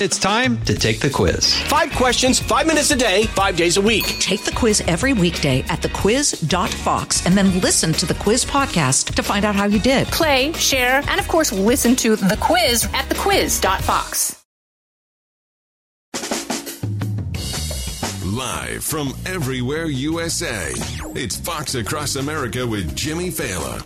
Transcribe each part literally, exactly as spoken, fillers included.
It's time to take the quiz. Five questions, five minutes a day, five days a week. Take the quiz every weekday at the quiz dot fox and then listen to the quiz podcast to find out how you did. Play, share, and of course, listen to the quiz at the quiz dot fox. Live from everywhere U S A, it's Fox Across America with Jimmy Failla.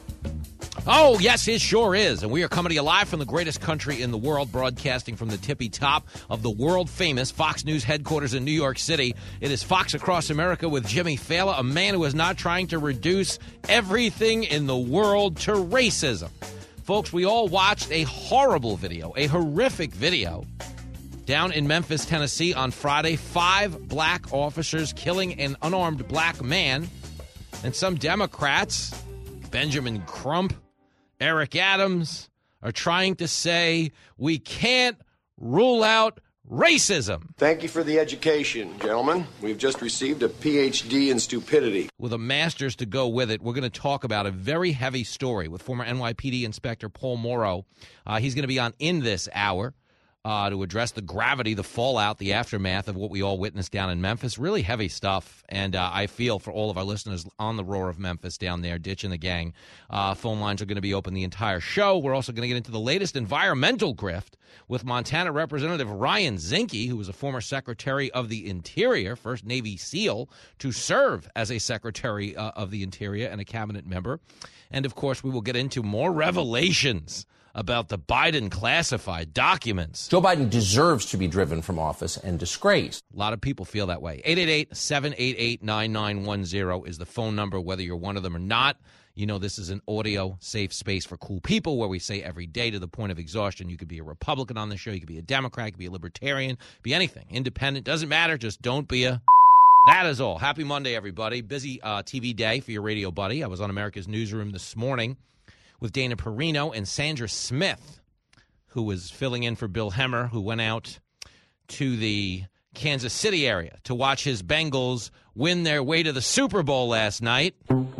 Oh, yes, it sure is. And we are coming to you live from the greatest country in the world, broadcasting from the tippy top of the world-famous Fox News headquarters in New York City. It is Fox Across America with Jimmy Failla, a man who is not trying to reduce everything in the world to racism. Folks, we all watched a horrible video, a horrific video, down in Memphis, Tennessee on Friday. Five black officers killing an unarmed black man. And some Democrats, Benjamin Crump, Eric Adams, are trying to say we can't rule out racism. Thank you for the education, gentlemen. We've just received a P H D in stupidity. With a master's to go with it, we're going to talk about a very heavy story with former N Y P D Inspector Paul Mauro. Uh, he's going to be on in this hour uh, to address the gravity, the fallout, the aftermath of what we all witnessed down in Memphis. Really heavy stuff, and uh, I feel for all of our listeners on the roar of Memphis down there, ditching the gang. Uh, phone lines are going to be open the entire show. We're also going to get into the latest environmental grift with Montana Representative Ryan Zinke, who was a former Secretary of the Interior, first Navy SEAL to serve as a Secretary uh, of the Interior and a cabinet member. And, of course, we will get into more revelations about the Biden classified documents. Joe Biden deserves to be driven from office and disgraced. A lot of people feel that way. eight eight eight, seven eight eight, nine nine one zero is the phone number, whether you're one of them or not. You know, this is an audio safe space for cool people where we say every day to the point of exhaustion. You could be a Republican on the show. You could be a Democrat. You could be a Libertarian. Be anything. Independent. Doesn't matter. Just don't be a... That is all. Happy Monday, everybody. Busy uh, T V day for your radio buddy. I was on America's Newsroom this morning with Dana Perino and Sandra Smith, who was filling in for Bill Hemmer, who went out to the Kansas City area to watch his Bengals win their way to the Super Bowl last night.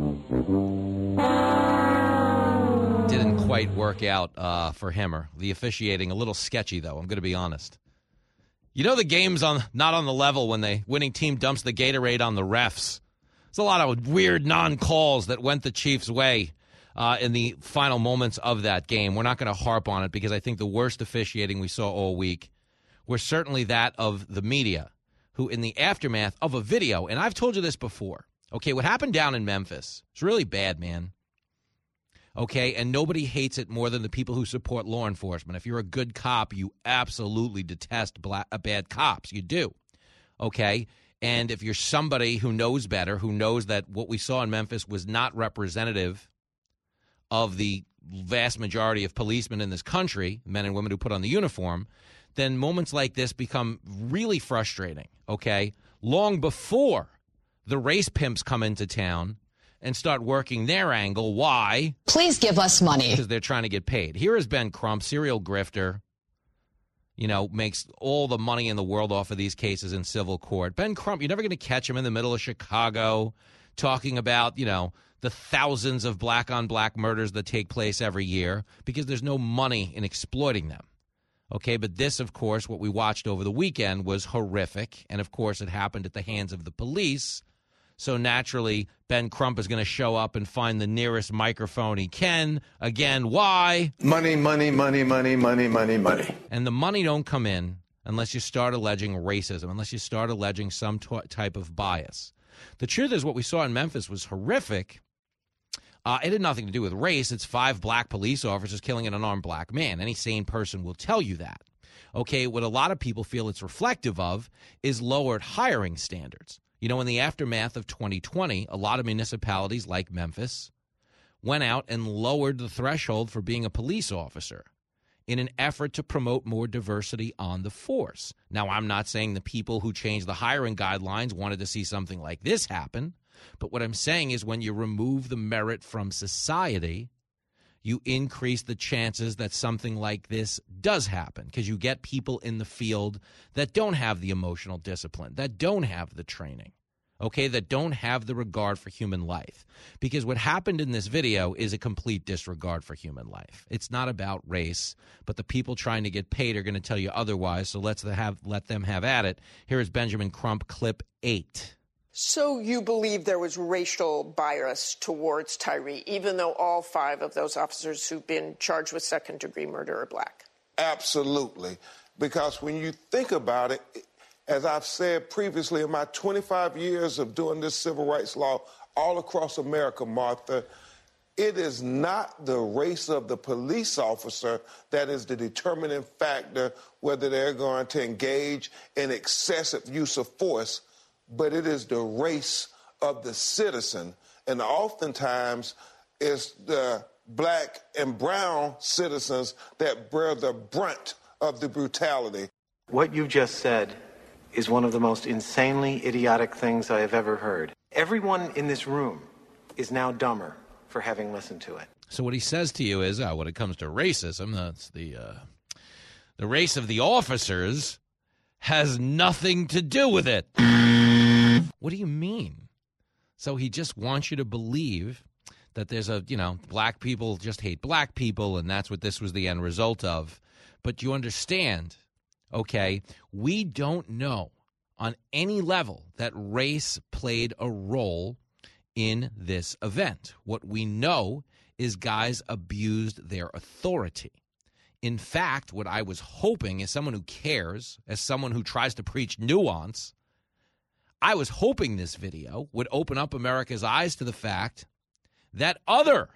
Didn't quite work out uh, for Hemmer. The officiating, a little sketchy, though, I'm going to be honest. You know the game's on not on the level when the winning team dumps the Gatorade on the refs. There's a lot of weird non-calls that went the Chiefs' way Uh, in the final moments of that game. We're not going to harp on it because I think the worst officiating we saw all week was certainly that of the media, who in the aftermath of a video, and I've told you this before, okay, what happened down in Memphis is really bad, man. Okay, and nobody hates it more than the people who support law enforcement. If you're a good cop, you absolutely detest black, uh, bad cops. You do. Okay? And if you're somebody who knows better, who knows that what we saw in Memphis was not representative of the vast majority of policemen in this country, men and women who put on the uniform, then moments like this become really frustrating, okay? Long before the race pimps come into town and start working their angle. Why? Please give us money. Because they're trying to get paid. Here is Ben Crump, serial grifter, you know, makes all the money in the world off of these cases in civil court. Ben Crump, you're never going to catch him in the middle of Chicago talking about, you know, the thousands of black-on-black murders that take place every year because there's no money in exploiting them. Okay, but this, of course, what we watched over the weekend was horrific, and, of course, it happened at the hands of the police. So, naturally, Ben Crump is going to show up and find the nearest microphone he can. Again, why? Money, money, money, money, money, money, money. And the money don't come in unless you start alleging racism, unless you start alleging some t- type of bias. The truth is what we saw in Memphis was horrific. Uh, it had nothing to do with race. It's five black police officers killing an unarmed black man. Any sane person will tell you that. Okay, what a lot of people feel it's reflective of is lowered hiring standards. You know, in the aftermath of twenty twenty, a lot of municipalities like Memphis went out and lowered the threshold for being a police officer in an effort to promote more diversity on the force. Now, I'm not saying the people who changed the hiring guidelines wanted to see something like this happen. But what I'm saying is when you remove the merit from society, you increase the chances that something like this does happen because you get people in the field that don't have the emotional discipline, that don't have the training, okay, that don't have the regard for human life. Because what happened in this video is a complete disregard for human life. It's not about race, but the people trying to get paid are going to tell you otherwise, so let's have, let them have at it. Here is Benjamin Crump, clip eight. So you believe there was racial bias towards Tyree, even though all five of those officers who've been charged with second-degree murder are black? Absolutely. Because when you think about it, as I've said previously, in my twenty-five years of doing this civil rights law all across America, Martha, it is not the race of the police officer that is the determining factor whether they're going to engage in excessive use of force, but it is the race of the citizen. And oftentimes, it's the black and brown citizens that bear the brunt of the brutality. What you just said is one of the most insanely idiotic things I have ever heard. Everyone in this room is now dumber for having listened to it. So what he says to you is, uh, when it comes to racism, that's the uh, the race of the officers has nothing to do with it. What do you mean? So he just wants you to believe that there's a, you know, black people just hate black people, and that's what this was the end result of. But you understand, okay, we don't know on any level that race played a role in this event. What we know is guys abused their authority. In fact, what I was hoping, as someone who cares, as someone who tries to preach nuance, I was hoping this video would open up America's eyes to the fact that other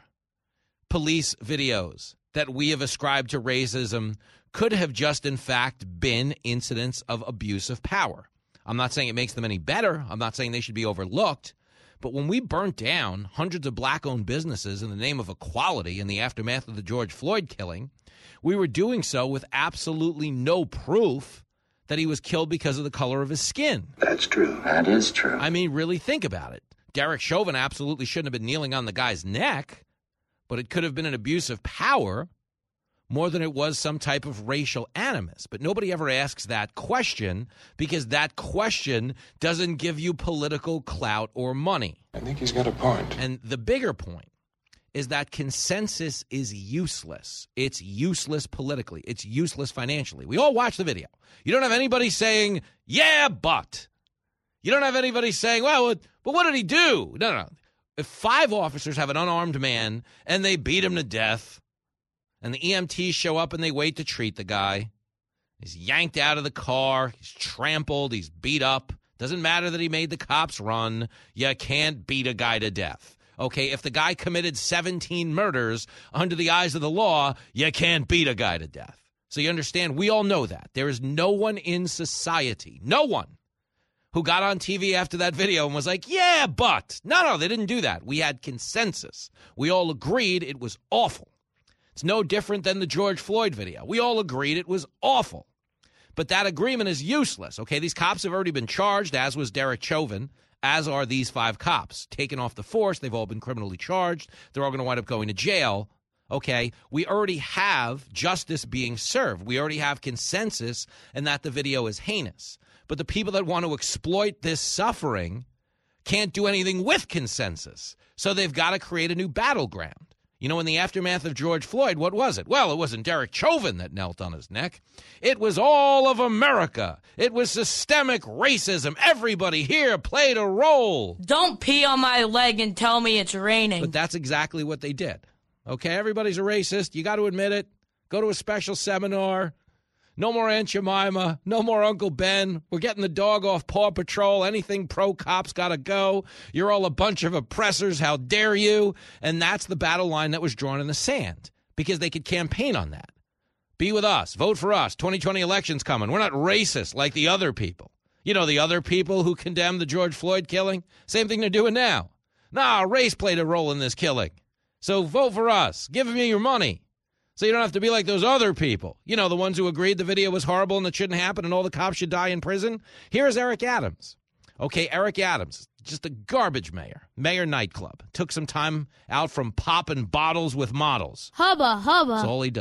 police videos that we have ascribed to racism could have just, in fact, been incidents of abuse of power. I'm not saying it makes them any better. I'm not saying they should be overlooked. But when we burnt down hundreds of black-owned businesses in the name of equality in the aftermath of the George Floyd killing, we were doing so with absolutely no proof that he was killed because of the color of his skin. That's true. That is true. I mean, really think about it. Derek Chauvin absolutely shouldn't have been kneeling on the guy's neck, but it could have been an abuse of power more than it was some type of racial animus. But nobody ever asks that question because that question doesn't give you political clout or money. I think he's got a point. And the bigger point is that consensus is useless. It's useless politically. It's useless financially. We all watch the video. You don't have anybody saying, yeah, but. You don't have anybody saying, well, but what did he do? No, no, no. If five officers have an unarmed man and they beat him to death, and the E M Ts show up and they wait to treat the guy, he's yanked out of the car, he's trampled, he's beat up. Doesn't matter that he made the cops run. You can't beat a guy to death. Okay, if the guy committed seventeen murders under the eyes of the law, you can't beat a guy to death. So you understand, we all know that. There is no one in society, no one, who got on T V after that video and was like, yeah, but. No, no, they didn't do that. We had consensus. We all agreed it was awful. It's no different than the George Floyd video. We all agreed it was awful. But that agreement is useless. Okay, these cops have already been charged, as was Derek Chauvin, as are these five cops. Taken off the force, they've all been criminally charged. They're all going to wind up going to jail. Okay, we already have justice being served. We already have consensus and that the video is heinous. But the people that want to exploit this suffering can't do anything with consensus. So they've got to create a new battleground. You know, in the aftermath of George Floyd, what was it? Well, it wasn't Derek Chauvin that knelt on his neck. It was all of America. It was systemic racism. Everybody here played a role. Don't pee on my leg and tell me it's raining. But that's exactly what they did. Okay, everybody's a racist. You got to admit it. Go to a special seminar. No more Aunt Jemima. No more Uncle Ben. We're getting the dog off Paw Patrol. Anything pro-cops got to go. You're all a bunch of oppressors. How dare you? And that's the battle line that was drawn in the sand because they could campaign on that. Be with us. Vote for us. twenty twenty election's coming. We're not racist like the other people. You know, the other people who condemned the George Floyd killing? Same thing they're doing now. Nah, race played a role in this killing. So vote for us. Give me your money. So you don't have to be like those other people. You know, the ones who agreed the video was horrible and it shouldn't happen and all the cops should die in prison. Here's Eric Adams. Okay, Eric Adams, just a garbage mayor. Mayor nightclub. Took some time out from popping bottles with models. Hubba, hubba. That's all he does.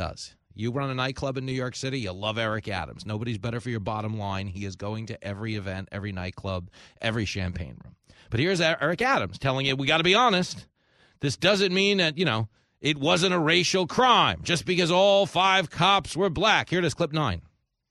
You run a nightclub in New York City, you love Eric Adams. Nobody's better for your bottom line. He is going to every event, every nightclub, every champagne room. But here's Eric Adams telling you, we got to be honest. This doesn't mean that, you know, it wasn't a racial crime just because all five cops were black. Here it is, clip nine.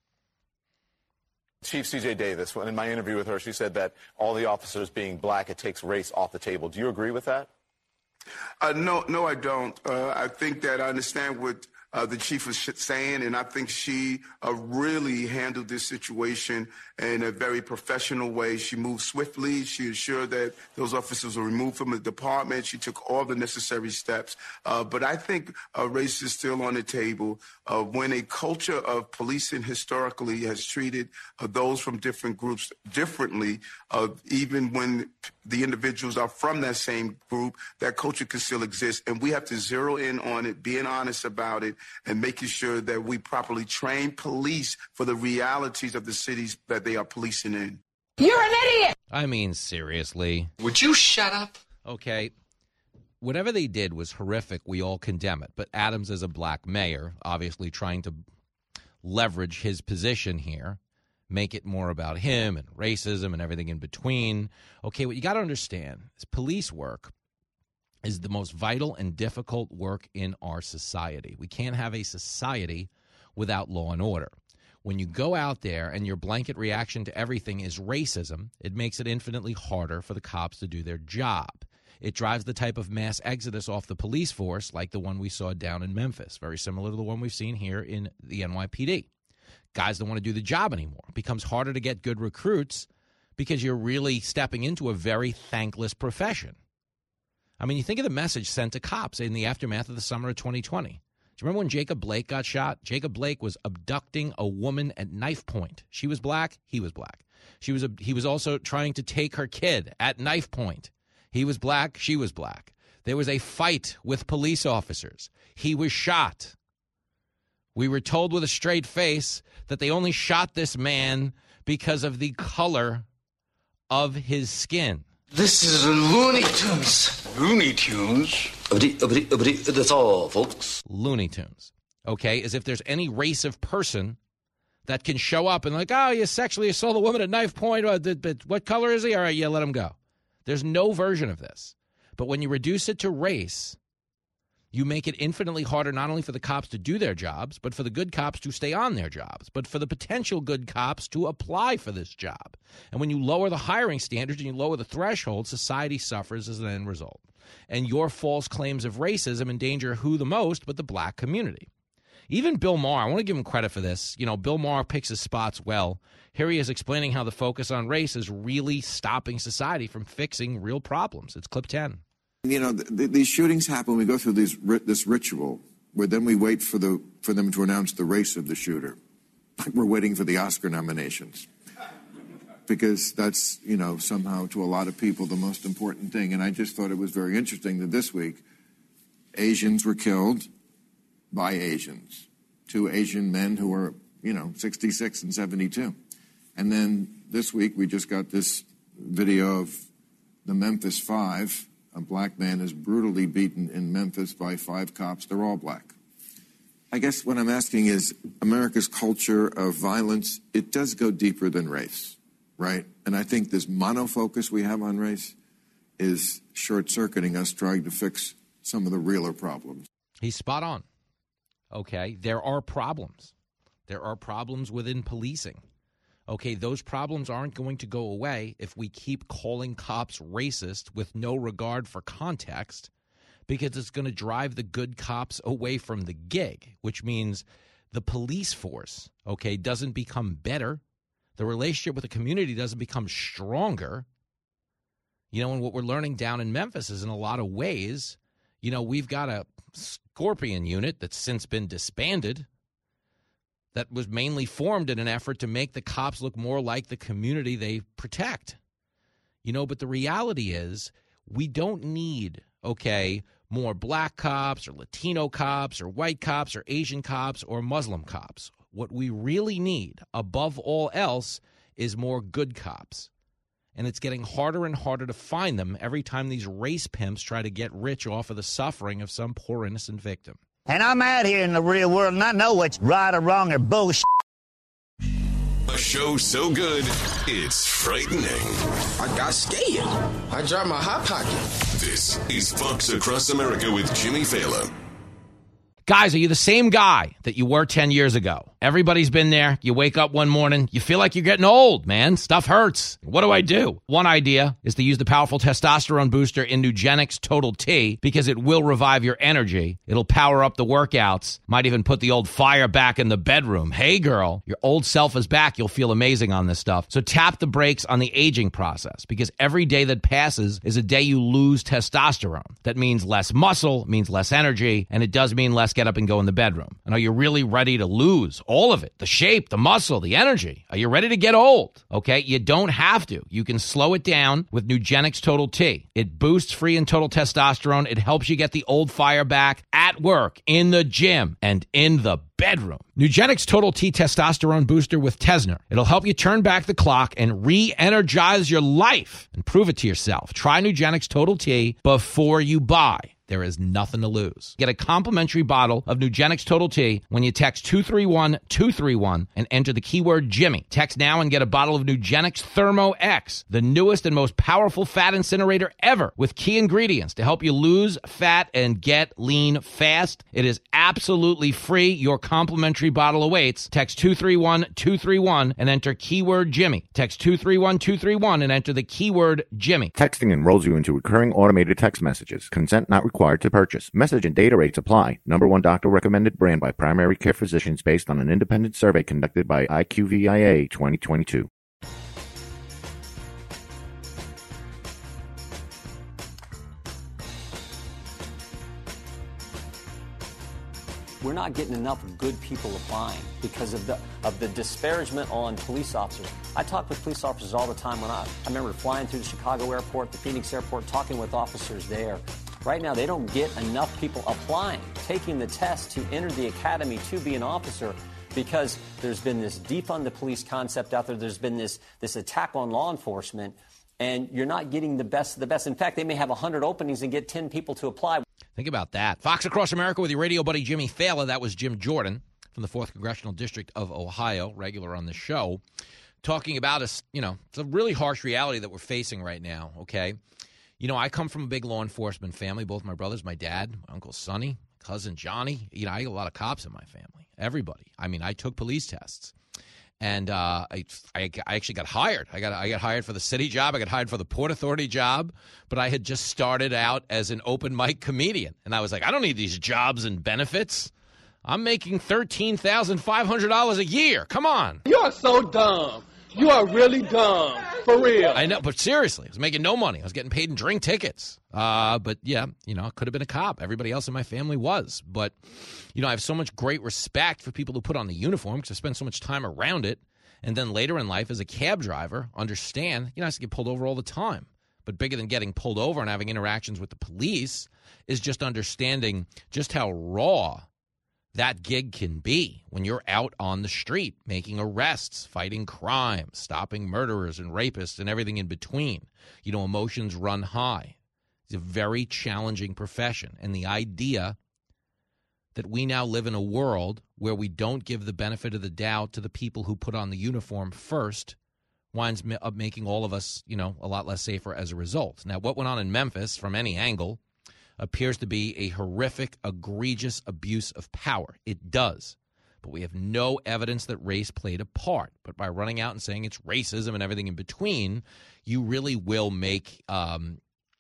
Chief C J Davis, in my interview with her, she said that all the officers being black, it takes race off the table. Do you agree with that? Uh, no, no, I don't. Uh, I think that I understand what uh, the chief was saying, and I think she uh, really handled this situation in a very professional way. She moved swiftly. She ensured that those officers were removed from the department. She took all the necessary steps. Uh, but I think uh, race is still on the table. Uh, when a culture of policing historically has treated uh, those from different groups differently, uh, even when the individuals are from that same group, that culture can still exist. And we have to zero in on it, being honest about it, and making sure that we properly train police for the realities of the cities that they are policing in. You're an idiot! I mean, seriously. Would you shut up? Okay. Whatever they did was horrific. We all condemn it. But Adams is a black mayor, obviously trying to leverage his position here, make it more about him and racism and everything in between. Okay, what you got to understand is police work is the most vital and difficult work in our society. We can't have a society without law and order. When you go out there and your blanket reaction to everything is racism, it makes it infinitely harder for the cops to do their job. It drives the type of mass exodus off the police force like the one we saw down in Memphis, very similar to the one we've seen here in the N Y P D. Guys don't want to do the job anymore. It becomes harder to get good recruits because you're really stepping into a very thankless profession. I mean, you think of the message sent to cops in the aftermath of the summer of twenty twenty. Do you remember when Jacob Blake got shot? Jacob Blake was abducting a woman at knife point. She was black. He was black. She was. A, he was also trying to take her kid at knife point. He was black. She was black. There was a fight with police officers. He was shot. We were told with a straight face that they only shot this man because of the color of his skin. This is Looney Tunes. Looney Tunes? That's all, folks. Looney Tunes. Okay, as if there's any race of person that can show up and like, oh, you sexually assault a woman at knife point. What color is he? All right, yeah, let him go. There's no version of this. But when you reduce it to race, you make it infinitely harder not only for the cops to do their jobs, but for the good cops to stay on their jobs, but for the potential good cops to apply for this job. And when you lower the hiring standards and you lower the threshold, society suffers as an end result. And your false claims of racism endanger who the most but the black community. Even Bill Maher, I want to give him credit for this. You know, Bill Maher picks his spots well. Here he is explaining how the focus on race is really stopping society from fixing real problems. It's clip ten. You know, th- th- these shootings happen. We go through these ri- this ritual where then we wait for the for them to announce the race of the shooter. Like we're waiting for the Oscar nominations. Because that's, you know, somehow to a lot of people the most important thing. And I just thought it was very interesting that this week Asians were killed by Asians. Two Asian men who were, you know, sixty-six and seventy-two. And then this week we just got this video of the Memphis Five. A black man is brutally beaten in Memphis by five cops. They're all black. I guess what I'm asking is America's culture of violence, it does go deeper than race, right? And I think this monofocus we have on race is short-circuiting us trying to fix some of the realer problems. He's spot on. Okay, there are problems. There are problems within policing. Okay, those problems aren't going to go away if we keep calling cops racist with no regard for context, because it's going to drive the good cops away from the gig, which means the police force, okay, doesn't become better. The relationship with the community doesn't become stronger. You know, and what we're learning down in Memphis is in a lot of ways, you know, we've got a Scorpion unit that's since been disbanded that was mainly formed in an effort to make the cops look more like the community they protect. You know, but the reality is we don't need, okay, more black cops or Latino cops or white cops or Asian cops or Muslim cops. What we really need, above all else, is more good cops. And it's getting harder and harder to find them every time these race pimps try to get rich off of the suffering of some poor innocent victim. And I'm out here in the real world, and I know what's right or wrong or bullshit. A show so good, it's frightening. I got scared. I dropped my hot pocket. This is Fox Across America with Jimmy Fallon. Guys, are you the same guy that you were ten years ago? Everybody's been there. You wake up one morning, you feel like you're getting old, man. Stuff hurts. What do I do? One idea is to use the powerful testosterone booster in Nugenix Total T because it will revive your energy. It'll power up the workouts. Might even put the old fire back in the bedroom. Hey, girl, your old self is back. You'll feel amazing on this stuff. So tap the brakes on the aging process because every day that passes is a day you lose testosterone. That means less muscle, means less energy, and it does mean less get up and go in the bedroom. And are you really ready to lose all of it? The shape, the muscle, the energy. Are you ready to get old? Okay, you don't have to. You can slow it down with Nugenix Total T. It boosts free and total testosterone. It helps you get the old fire back at work, in the gym, and in the bedroom. Nugenix Total T Testosterone Booster with Tesner. It'll help you turn back the clock and re-energize your life and prove it to yourself. Try Nugenix Total T before you buy. There is nothing to lose. Get a complimentary bottle of Nugenix Total T when you text two three one two three one and enter the keyword Jimmy. Text now and get a bottle of Nugenix Thermo X, the newest and most powerful fat incinerator ever, with key ingredients to help you lose fat and get lean fast. It is absolutely free. Your complimentary bottle awaits. Text two three one two three one and enter keyword Jimmy. Text two three one two three one and enter the keyword Jimmy. Texting enrolls you into recurring automated text messages. Consent not required to purchase. Message and data rates apply. Number one doctor recommended brand by primary care physicians based on an independent survey conducted by I Q V I A twenty twenty-two. We're not getting enough good people applying because of the of the disparagement on police officers. I talk with police officers all the time. When I, I remember flying through the Chicago airport, the Phoenix airport, talking with officers there. Right now, they don't get enough people applying, taking the test to enter the academy to be an officer because there's been this defund the police concept out there. There's been this this attack on law enforcement, and you're not getting the best of the best. In fact, they may have one hundred openings and get ten people to apply. Think about that. Fox Across America with your radio buddy Jimmy Fallon. That was Jim Jordan from the fourth Congressional District of Ohio, regular on the show, talking about us. You know, it's a really harsh reality that we're facing right now, okay? You know, I come from a big law enforcement family, both my brothers, my dad, my Uncle Sonny, cousin Johnny. You know, I got a lot of cops in my family, everybody. I mean, I took police tests. And uh, I, I I actually got hired. I got I got hired for the city job. I got hired for the Port Authority job. But I had just started out as an open mic comedian. And I was like, I don't need these jobs and benefits. I'm making thirteen thousand five hundred dollars a year. Come on. You are so dumb. You are really dumb. For real. I know, but seriously, I was making no money. I was getting paid in drink tickets. Uh, but, yeah, you know, I could have been a cop. Everybody else in my family was. But, you know, I have so much great respect for people who put on the uniform because I spend so much time around it. And then later in life, as a cab driver, understand, you know, I used to get pulled over all the time. But bigger than getting pulled over and having interactions with the police is just understanding just how raw that gig can be when you're out on the street making arrests, fighting crime, stopping murderers and rapists and everything in between. You know, emotions run high. It's a very challenging profession. And the idea that we now live in a world where we don't give the benefit of the doubt to the people who put on the uniform first winds up making all of us, you know, a lot less safer as a result. Now, what went on in Memphis, from any angle, appears to be a horrific, egregious abuse of power. It does. But we have no evidence that race played a part. But by running out and saying it's racism and everything in between, you really will make, um,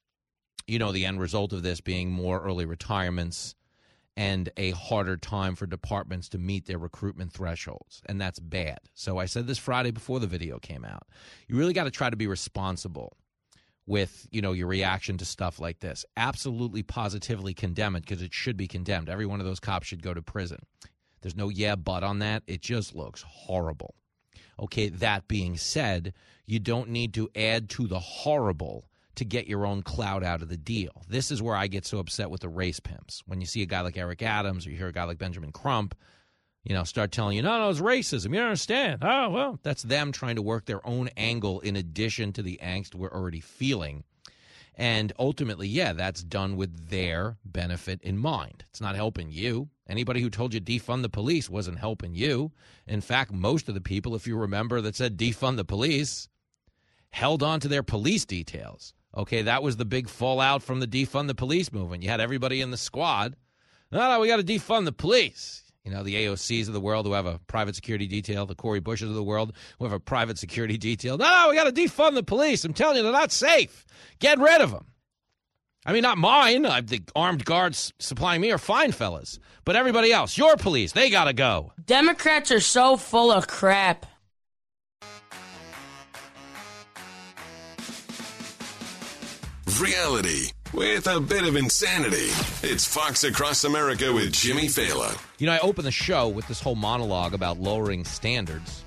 you know, the end result of this being more early retirements and a harder time for departments to meet their recruitment thresholds. And that's bad. So I said this Friday before the video came out. You really got to try to be responsible with, you know, your reaction to stuff like this. Absolutely, positively condemn it because it should be condemned. Every one of those cops should go to prison. There's no yeah, but on that. It just looks horrible. Okay, that being said, you don't need to add to the horrible to get your own clout out of the deal. This is where I get so upset with the race pimps. When you see a guy like Eric Adams or you hear a guy like Benjamin Crump, you know, start telling you, no, no, it's racism. You don't understand. Oh, well, that's them trying to work their own angle in addition to the angst we're already feeling. And ultimately, yeah, that's done with their benefit in mind. It's not helping you. Anybody who told you defund the police wasn't helping you. In fact, most of the people, if you remember, that said defund the police held on to their police details. Okay, that was the big fallout from the defund the police movement. You had everybody in the squad. No, no, we got to defund the police. You know, the A O Cs of the world who have a private security detail, the Corey Bushes of the world who have a private security detail. No, no, we got to defund the police. I'm telling you, they're not safe. Get rid of them. I mean, not mine. Uh, the armed guards supplying me are fine fellas. But everybody else, your police, they got to go. Democrats are so full of crap. Reality with a bit of insanity. It's Fox Across America with Jimmy Fallon. You know, I opened the show with this whole monologue about lowering standards.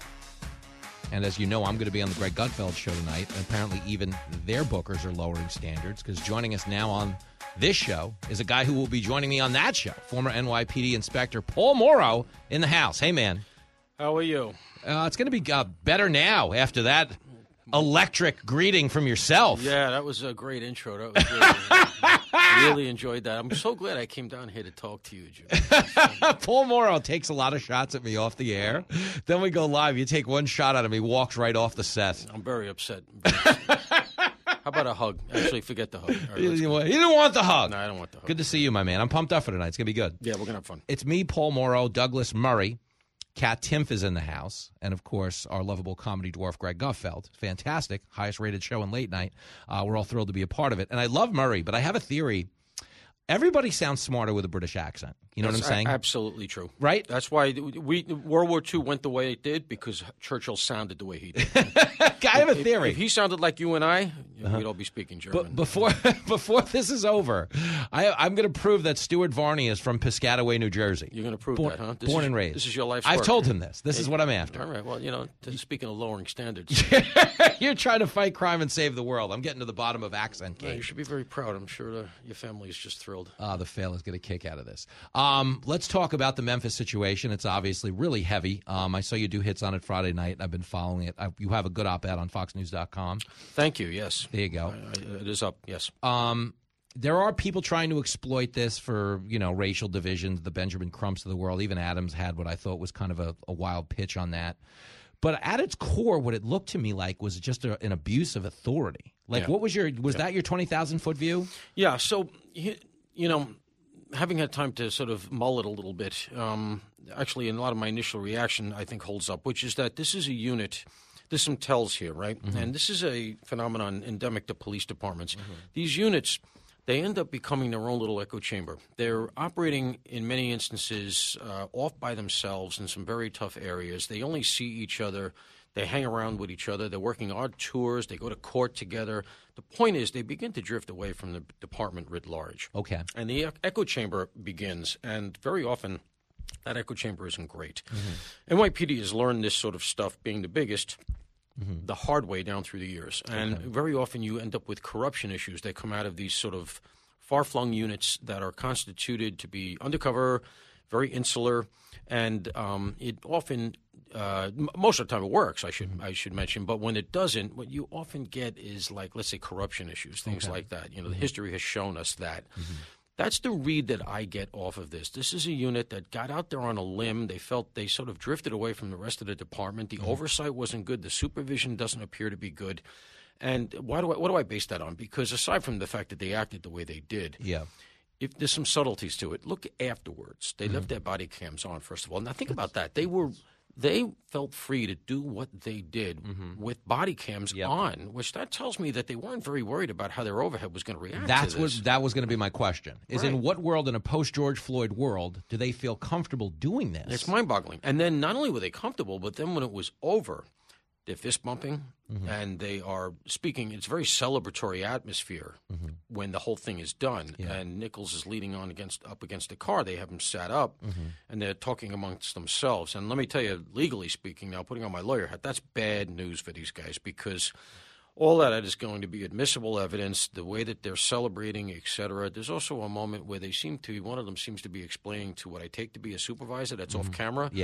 And as you know, I'm going to be on the Greg Gutfeld show tonight. And apparently even their bookers are lowering standards, because joining us now on this show is a guy who will be joining me on that show, former N Y P D Inspector Paul Mauro in the house. Hey, man. How are you? Uh, it's going to be uh, better now after that electric greeting from yourself. Yeah, that was a great intro. That was really, really enjoyed that. I'm so glad I came down here to talk to you, Jim. Paul Mauro takes a lot of shots at me off the air. Then we go live. You take one shot at him, he walks right off the set. I'm very upset. I'm very upset. How about a hug? Actually, forget the hug. Right, he, didn't want, he didn't want the hug. No, I don't want the hug. Good to see you, my man. I'm pumped up for tonight. It's going to be good. Yeah, we're going to have fun. It's me, Paul Mauro, Douglas Murray. Kat Timpf is in the house, and, of course, our lovable comedy dwarf, Greg Gutfeld. Fantastic, highest-rated show in late night. Uh, we're all thrilled to be a part of it. And I love Murray, but I have a theory. Everybody sounds smarter with a British accent. You know That's what I'm saying? A- absolutely true. Right? That's why we World War Two went the way it did, because Churchill sounded the way he did. I have a theory. If, if he sounded like you and I, Uh-huh. we'd all be speaking German. But before before this is over, I, I'm going to prove that Stuart Varney is from Piscataway, New Jersey. You're going to prove born, that, huh? This born is, and raised. This is your life's I've work. told him this. This is what I'm after. All right. Well, you know, speaking of lowering standards. You're trying to fight crime and save the world. I'm getting to the bottom of accent game. Yeah, you should be very proud. I'm sure the, your family is just thrilled. Uh, the fail is going to kick out of this. Um, let's talk about the Memphis situation. It's obviously really heavy. Um, I saw you do hits on it Friday night, and I've been following it. I, you have a good op-ed on fox news dot com. Thank you, yes. There you go. I, I, it is up, yes. Um, there are people trying to exploit this for, you know, racial divisions, the Benjamin Crumps of the world. Even Adams had what I thought was kind of a, a wild pitch on that. But at its core, what it looked to me like was just a, an abuse of authority. Like, Yeah. what was your was Yeah. that your twenty thousand foot view? Yeah, so, you know, having had time to sort of mull it a little bit, um, actually, in a lot of my initial reaction, I think, holds up, which is that this is a unit. There's some tells here, right? Mm-hmm. And this is a phenomenon endemic to police departments. Mm-hmm. These units, they end up becoming their own little echo chamber. They're operating, in many instances, uh, off by themselves in some very tough areas. They only see each other. They hang around with each other. They're working odd tours. They go to court together. The point is they begin to drift away from the department writ large. Okay. And the echo chamber begins, and very often that echo chamber isn't great. Mm-hmm. N Y P D has learned this sort of stuff, being the biggest, mm-hmm. the hard way down through the years. And Okay. very often you end up with corruption issues that come out of these sort of far-flung units that are constituted to be undercover, very insular, and um, it often uh, m- most of the time it works, I should I should mention, but when it doesn't, what you often get is, like, let's say, corruption issues, things Okay. like that. You know, Mhm. the history has shown us that. Mm-hmm. That's the read that I get off of this. This is a unit that got out there on a limb. They felt they sort of drifted away from the rest of the department. The Mm-hmm. oversight wasn't good. The supervision doesn't appear to be good. And why do I, what do I base that on? Because aside from the fact that they acted the way they did, Yeah. if there's some subtleties to it. Look afterwards. They left their body cams on, first of all. Now think about that. They were they felt free to do what they did with body cams on, which that tells me that they weren't very worried about how their overhead was going to react That's to this. what that was going to be my question. Is Right. in what world, in a post George Floyd world, do they feel comfortable doing this? It's mind-boggling. And then not only were they comfortable, but then when it was over, they're fist bumping Mm-hmm. and they are speaking. It's a very celebratory atmosphere when the whole thing is done. Mm-hmm. Yeah. And Nichols is leaning on against up against the car. They have him sat up, Mm-hmm. and they're talking amongst themselves. And let me tell you, legally speaking, now putting on my lawyer hat, that's bad news for these guys, because all that is going to be admissible evidence, the way that they're celebrating, et cetera. There's also a moment where they seem to, one of them seems to be explaining to what I take to be a supervisor that's off camera. Yeah.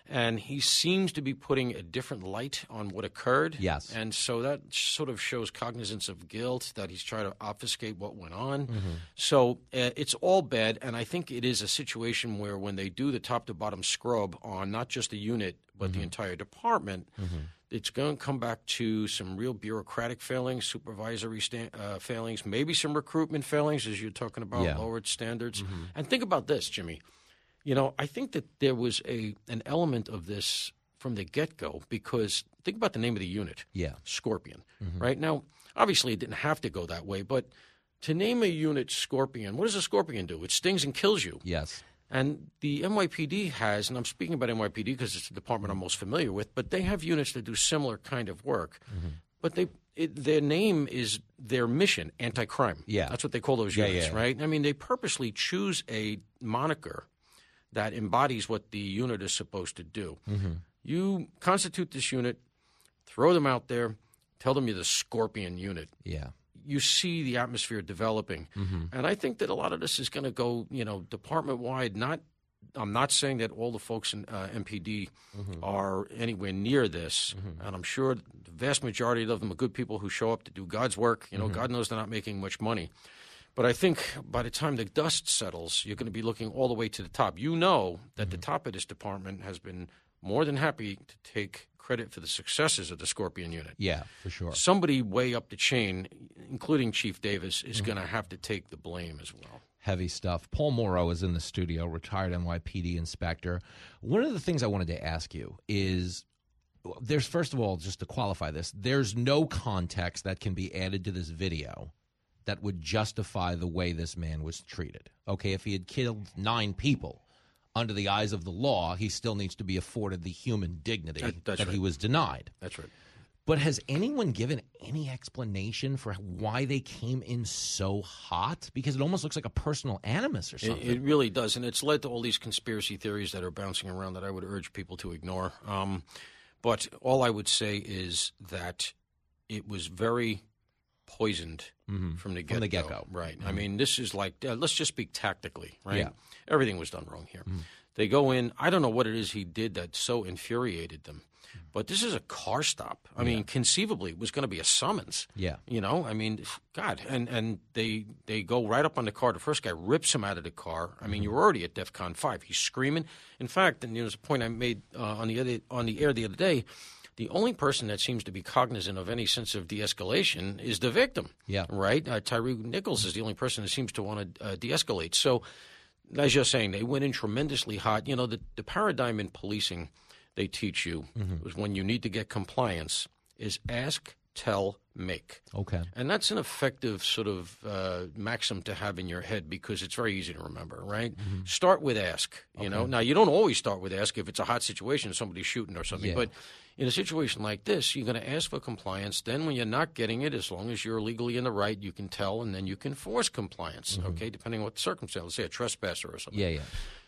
And he seems to be putting a different light on what occurred. Yes. And so that sort of shows cognizance of guilt, that he's trying to obfuscate what went on. Mm-hmm. So uh, it's all bad, and I think it is a situation where when they do the top-to-bottom scrub on not just the unit but Mm-hmm. the entire department, it's going to come back to some real bureaucratic failings, supervisory sta- uh, failings, maybe some recruitment failings, as you're talking about, Yeah. lowered standards. Mm-hmm. And think about this, Jimmy. You know, I think that there was a an element of this from the get-go, because think about the name of the unit. Yeah. Scorpion. Mhm. Right? Now, obviously it didn't have to go that way, but to name a unit Scorpion, what does a Scorpion do? It stings and kills you. Yes. And the N Y P D has, and I'm speaking about N Y P D because it's the department I'm most familiar with, but they have units that do similar kind of work. Mm-hmm. But they it, their name is their mission, anti-crime. Yeah. That's what they call those Yeah, units, yeah. right? I mean, they purposely choose a moniker that embodies what the unit is supposed to do. Mm-hmm. You constitute this unit, throw them out there, tell them you're the Scorpion unit. Yeah. You see the atmosphere developing. Mm-hmm. And I think that a lot of this is going to go, you know, department-wide. Not, I'm not saying that all the folks in uh, M P D Mm-hmm. are anywhere near this. And I'm sure the vast majority of them are good people who show up to do God's work. You know, Mm-hmm. God knows they're not making much money. But I think by the time the dust settles, you're going to be looking all the way to the top. You know that the top of this department has been more than happy to take credit for the successes of the Scorpion unit. Yeah, for sure. Somebody way up the chain, including Chief Davis, is going to have to take the blame as well. Heavy stuff. Paul Morrow is in the studio, retired N Y P D inspector. One of the things I wanted to ask you is, there's, first of all, just to qualify this, there's no context that can be added to this video that would justify the way this man was treated. Okay, if he had killed nine people, under the eyes of the law, he still needs to be afforded the human dignity That- that's that he right. was denied. That's right. But has anyone given any explanation for why they came in so hot? Because it almost looks like a personal animus or It, something. it really does, and it's led to all these conspiracy theories that are bouncing around that I would urge people to ignore. Um, but all I would say is that it was very poisoned Mhm. from the From get-go. the get-go. Right. I Mhm. mean, this is like, uh, let's just speak tactically, right? Yeah. Everything was done wrong here. They go in. I don't know what it is he did that so infuriated them. But this is a car stop. I mean, conceivably, it was going to be a summons. Yeah. You know, I mean, God, and, and they they go right up on the car. The first guy rips him out of the car. I mean, you're already at DEFCON five. He's screaming. In fact, and there's a point I made uh, on the other, on the air the other day. The only person that seems to be cognizant of any sense of de-escalation is the victim. Yeah. Right? Uh, Tyree Nichols is the only person that seems to want to uh, de-escalate. So, as you're saying, they went in tremendously hot. You know, the, the paradigm in policing they teach you Mhm. is when you need to get compliance is ask, tell, make. Okay. And that's an effective sort of uh, maxim to have in your head because it's very easy to remember, right? Start with ask, you know. Okay. Now, you don't always start with ask if it's a hot situation, somebody's shooting or something. Yeah. But in a situation like this, you're going to ask for compliance. Then when you're not getting it, as long as you're legally in the right, you can tell, and then you can force compliance, okay, depending on what the circumstance. Let's say a trespasser or something. Yeah, yeah.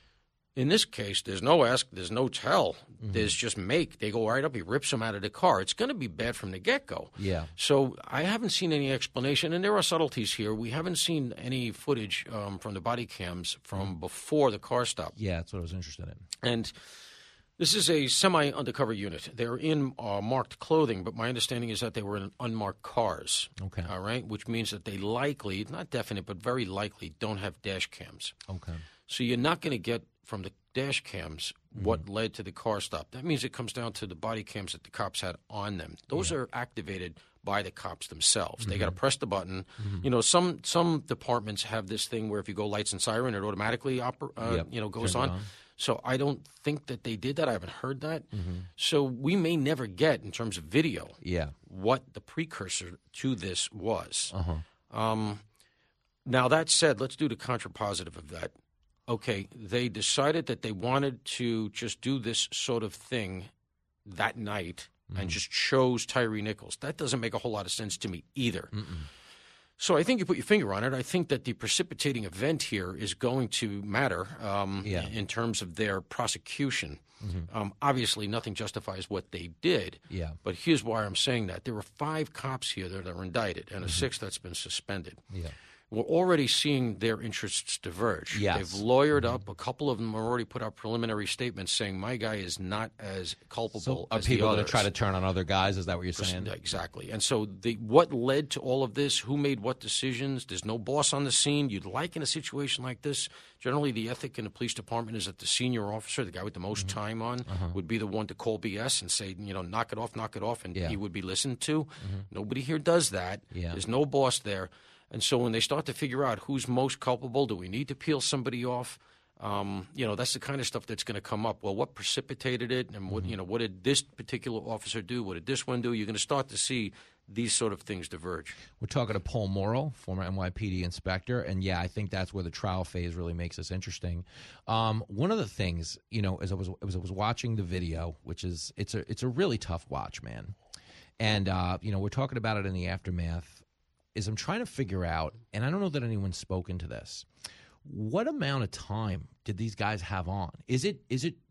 In this case, there's no ask, there's no tell, there's just make. They go right up, he rips him out of the car. It's going to be bad from the get-go. Yeah. So I haven't seen any explanation, and there are subtleties here. We haven't seen any footage um, from the body cams from before the car stop. Yeah, that's what I was interested in. And this is a semi-undercover unit. They're in uh, marked clothing, but my understanding is that they were in unmarked cars. Okay. All right, which means that they likely, not definite, but very likely, don't have dash cams. Okay. So you're not going to get from the dash cams what led to the car stop. That means it comes down to the body cams that the cops had on them. Those are activated by the cops themselves. They got to press the button. You know, some some departments have this thing where if you go lights and siren, it automatically oper- uh, Yep. you know goes Turns on. on. So I don't think that they did that. I haven't heard that. So we may never get, in terms of video, Yeah. what the precursor to this was. Uh-huh. Um, now, that said, let's do the contrapositive of that. Okay, they decided that they wanted to just do this sort of thing that night and just chose Tyree Nichols. That doesn't make a whole lot of sense to me either. So I think you put your finger on it. I think that the precipitating event here is going to matter um, Yeah. in terms of their prosecution. Um, obviously, nothing justifies what they did. Yeah. But here's why I'm saying that. There were five cops here that are indicted and a sixth that's been suspended. Yeah. we're already seeing their interests diverge. Yes. They've lawyered up. A couple of them have already put out preliminary statements saying my guy is not as culpable So are as people the going others. to try to turn on other guys? Is that what you're saying? Exactly. And so the, what led to all of this, who made what decisions, there's no boss on the scene. You'd like in a situation like this, generally the ethic in the police department is that the senior officer, the guy with the most Mm-hmm. time on, Uh-huh. would be the one to call B S and say, you know, knock it off, knock it off, and Yeah. he would be listened to. Mm-hmm. Nobody here does that. Yeah. There's no boss there. And so when they start to figure out who's most culpable, do we need to peel somebody off? Um, you know, that's the kind of stuff that's going to come up. Well, what precipitated it, and what you know, what did this particular officer do? What did this one do? You're going to start to see these sort of things diverge. We're talking to Paul Morrill, former N Y P D inspector, and yeah, I think that's where the trial phase really makes this interesting. Um, one of the things, you know, as I was as I was watching the video, which is it's a it's a really tough watch, man, and uh, you know, we're talking about it in the aftermath. Is I'm trying to figure out, and I don't know that anyone's spoken to this. What amount of time did these guys have on? Is it is it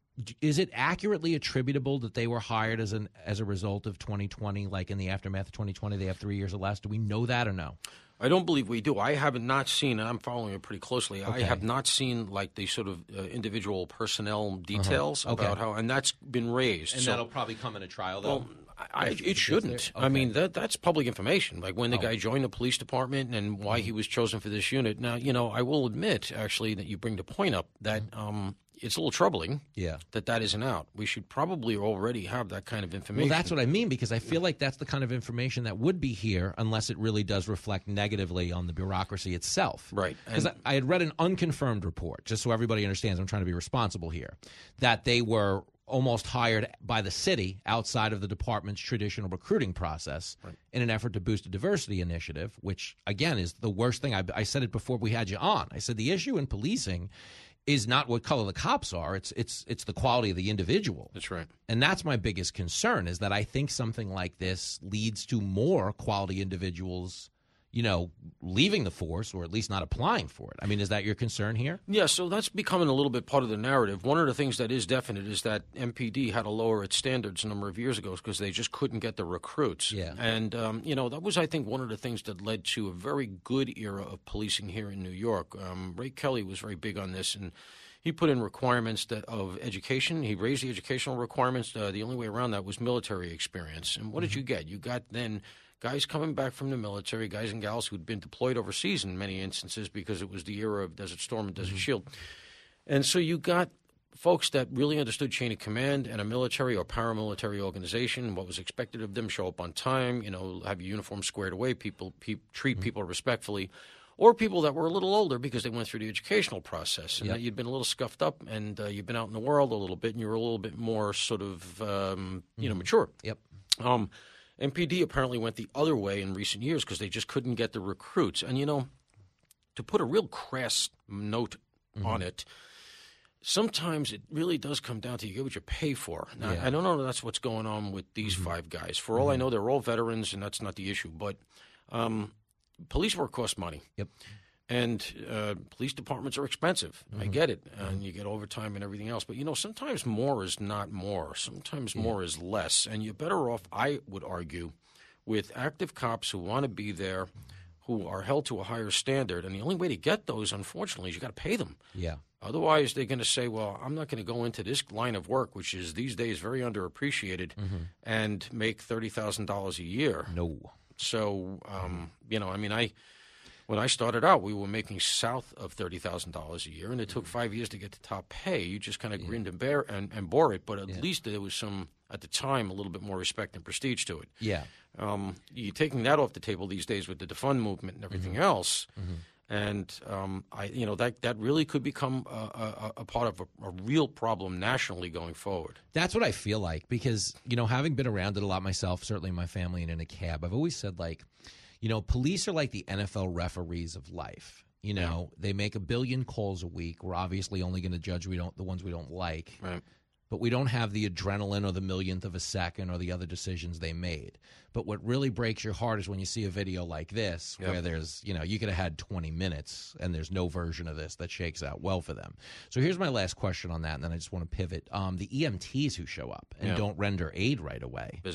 is it accurately attributable that they were hired as an as a result of twenty twenty, like in the aftermath of twenty twenty, they have three years or less? Do we know that or no? I don't believe we do. I have not seen, and I'm following it pretty closely, Okay. I have not seen like the sort of uh, individual personnel details Uh-huh. Okay. about how, and that's been raised. And so, that'll probably come in a trial, though. Well, I, If- if it it's shouldn't. there? I Okay. mean, that that's public information, like when the Oh. guy joined the police department and why he was chosen for this unit. Now, you know, I will admit, actually, that you bring the point up that um, it's a little troubling Yeah. that that isn't out. We should probably already have that kind of information. Well, that's what I mean, because I feel like that's the kind of information that would be here unless it really does reflect negatively on the bureaucracy itself. Right. Because I, And- I had read an unconfirmed report, just so everybody understands, I'm trying to be responsible here, that they were almost hired by the city outside of the department's traditional recruiting process Right. in an effort to boost a diversity initiative, which, again, is the worst thing. I, I said it before we had you on. I said the issue in policing is not what color the cops are. It's it's it's the quality of the individual. That's right. And that's my biggest concern, is that I think something like this leads to more quality individuals, you know, leaving the force, or at least not applying for it. I mean, is that your concern here? Yeah, so that's becoming a little bit part of the narrative. One of the things that is definite is that M P D had to lower its standards a number of years ago because they just couldn't get the recruits. Yeah. And, um, you know, that was, I think, one of the things that led to a very good era of policing here in New York. Um, Ray Kelly was very big on this, and he put in requirements that of education. He raised the educational requirements. Uh, the only way around that was military experience. And what did you get? You got then guys coming back from the military, guys and gals who'd been deployed overseas in many instances because it was the era of Desert Storm and Desert Shield. And so you got folks that really understood chain of command and a military or paramilitary organization, what was expected of them, show up on time, you know, have your uniform squared away, people pe- treat people respectfully, or people that were a little older because they went through the educational process and Yep. that you'd been a little scuffed up and uh, you'd been out in the world a little bit and you were a little bit more sort of, um, you know, mature. Yep. Um, M P D apparently went the other way in recent years because they just couldn't get the recruits. And, you know, to put a real crass note Mm-hmm. on it, sometimes it really does come down to you get what you pay for. Now, Yeah. I don't know if that's what's going on with these Mm-hmm. five guys. For all I know, they're all veterans, and that's not the issue. But um, police work costs money. Yep. And uh, police departments are expensive. I Mm-hmm. get it. And you get overtime and everything else. But, you know, sometimes more is not more. Sometimes more is less. And you're better off, I would argue, with active cops who want to be there, who are held to a higher standard. And the only way to get those, unfortunately, is you got to pay them. Yeah. Otherwise, they're going to say, well, I'm not going to go into this line of work, which is these days very underappreciated, and make thirty thousand dollars a year. No. So, um, you know, I mean, I when I started out, we were making south of thirty thousand dollars a year, and it took five years to get to top pay. You just kind of grinned and, bear, and, and bore it, but at Yeah. least there was some, at the time, a little bit more respect and prestige to it. Yeah. Um, you're taking that off the table these days with the defund movement and everything else. And um, I, you know, that that really could become a, a, a part of a, a real problem nationally going forward. That's what I feel like, because, you know, having been around it a lot myself, certainly my family and in a cab, I've always said, like, you know, police are like the N F L referees of life. You know, they make a billion calls a week. We're obviously only going to judge we don't the ones we don't like. Right. But we don't have the adrenaline or the millionth of a second or the other decisions they made. But what really breaks your heart is when you see a video like this, Yep. where there's, you know, you could have had twenty minutes and there's no version of this that shakes out well for them. So here's my last question on that, and then I just want to pivot. Um, the E M Ts who show up and Yeah. don't render aid right away. Bizarre.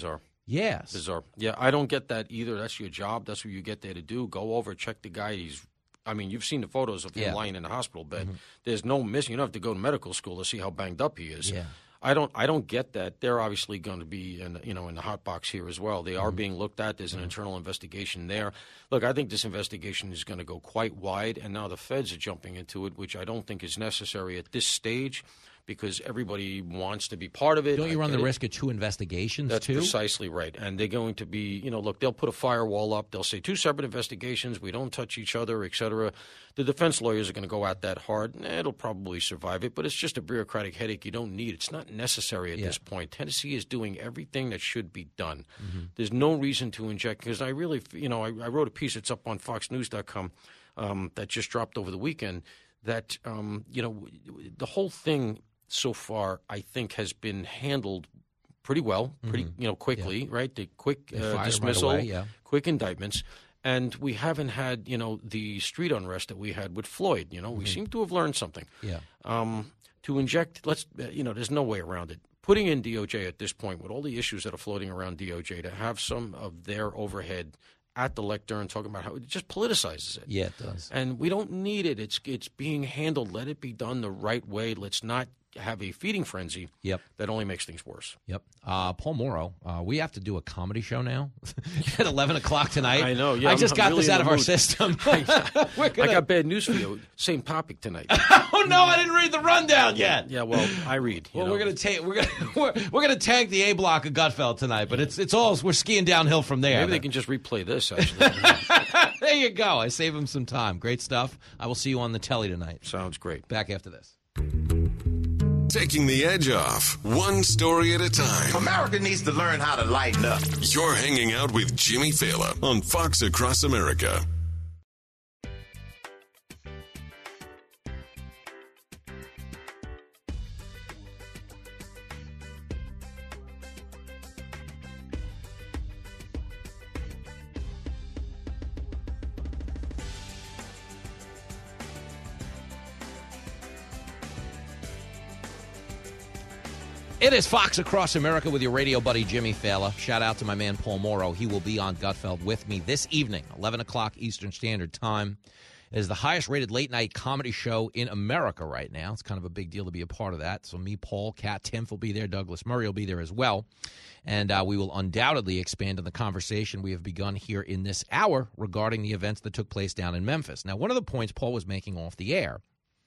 Yes. Bizarre. Yeah, I don't get that either. That's your job. That's what you get there to do. Go over, check the guy. He's, I mean, you've seen the photos of him Yeah. lying in the hospital bed. Mhm. There's no missing. You don't have to go to medical school to see how banged up he is. Yeah. I don't. I don't get that. They're obviously going to be, in, you know, in the hot box here as well. They are Mm-hmm. being looked at. There's an internal investigation there. Look, I think this investigation is going to go quite wide, and now the feds are jumping into it, which I don't think is necessary at this stage, because everybody wants to be part of it. Don't you I run get the it. risk of two investigations, That's too? precisely right. And they're going to be, you know, look, they'll put a firewall up. They'll say two separate investigations. We don't touch each other, et cetera. The defense lawyers are going to go at that hard. Eh, it'll probably survive it, but it's just a bureaucratic headache you don't need. It's not necessary at Yeah. this point. Tennessee is doing everything that should be done. Mm-hmm. There's no reason to inject, because I really, you know, I, I wrote a piece that's up on fox news dot com um, that just dropped over the weekend that, um, you know, the whole thing so far, I think, has been handled pretty well, pretty Mhm. you know quickly, right? The quick They uh, fired right dismissal, away, yeah. quick indictments, and we haven't had you know the street unrest that we had with Floyd. You know, we Mhm. seem to have learned something. Yeah. Um, to inject, let's uh, you know, there's no way around it. Putting in D O J at this point, with all the issues that are floating around D O J, to have some of their overhead at the lectern talking about how it just politicizes it. Yeah, it does. And we don't need it. It's it's being handled. Let it be done the right way. Let's not have a feeding frenzy Yep. that only makes things worse. Yep. Uh, Paul Morrow, uh, we have to do a comedy show now at eleven o'clock tonight. I know. Yeah, I I'm- just I'm got really this in out the of our mood. system. I, We're gonna- I got bad news for you. Same topic tonight. Oh no, I didn't read the rundown yet. Yeah, well, I read. you Well, know. we're gonna take we're gonna we're, we're gonna tank the A block of Gutfeld tonight, but it's it's all we're skiing downhill from there. Maybe they can just replay this. Actually, There you go. I save him some time. Great stuff. I will see you on the telly tonight. Sounds great. Back after this. Taking the edge off, one story at a time. America needs to learn how to lighten up. You're hanging out with Jimmy Fallon on Fox Across America. It is Fox Across America with your radio buddy, Jimmy Fallon. Shout out to my man, Paul Morrow. He will be on Gutfeld with me this evening, eleven o'clock Eastern Standard Time. It is the highest-rated late-night comedy show in America right now. It's kind of a big deal to be a part of that. So me, Paul, Kat, Timph will be there. Douglas Murray will be there as well. And uh, we will undoubtedly expand on the conversation we have begun here in this hour regarding the events that took place down in Memphis. Now, one of the points Paul was making off the air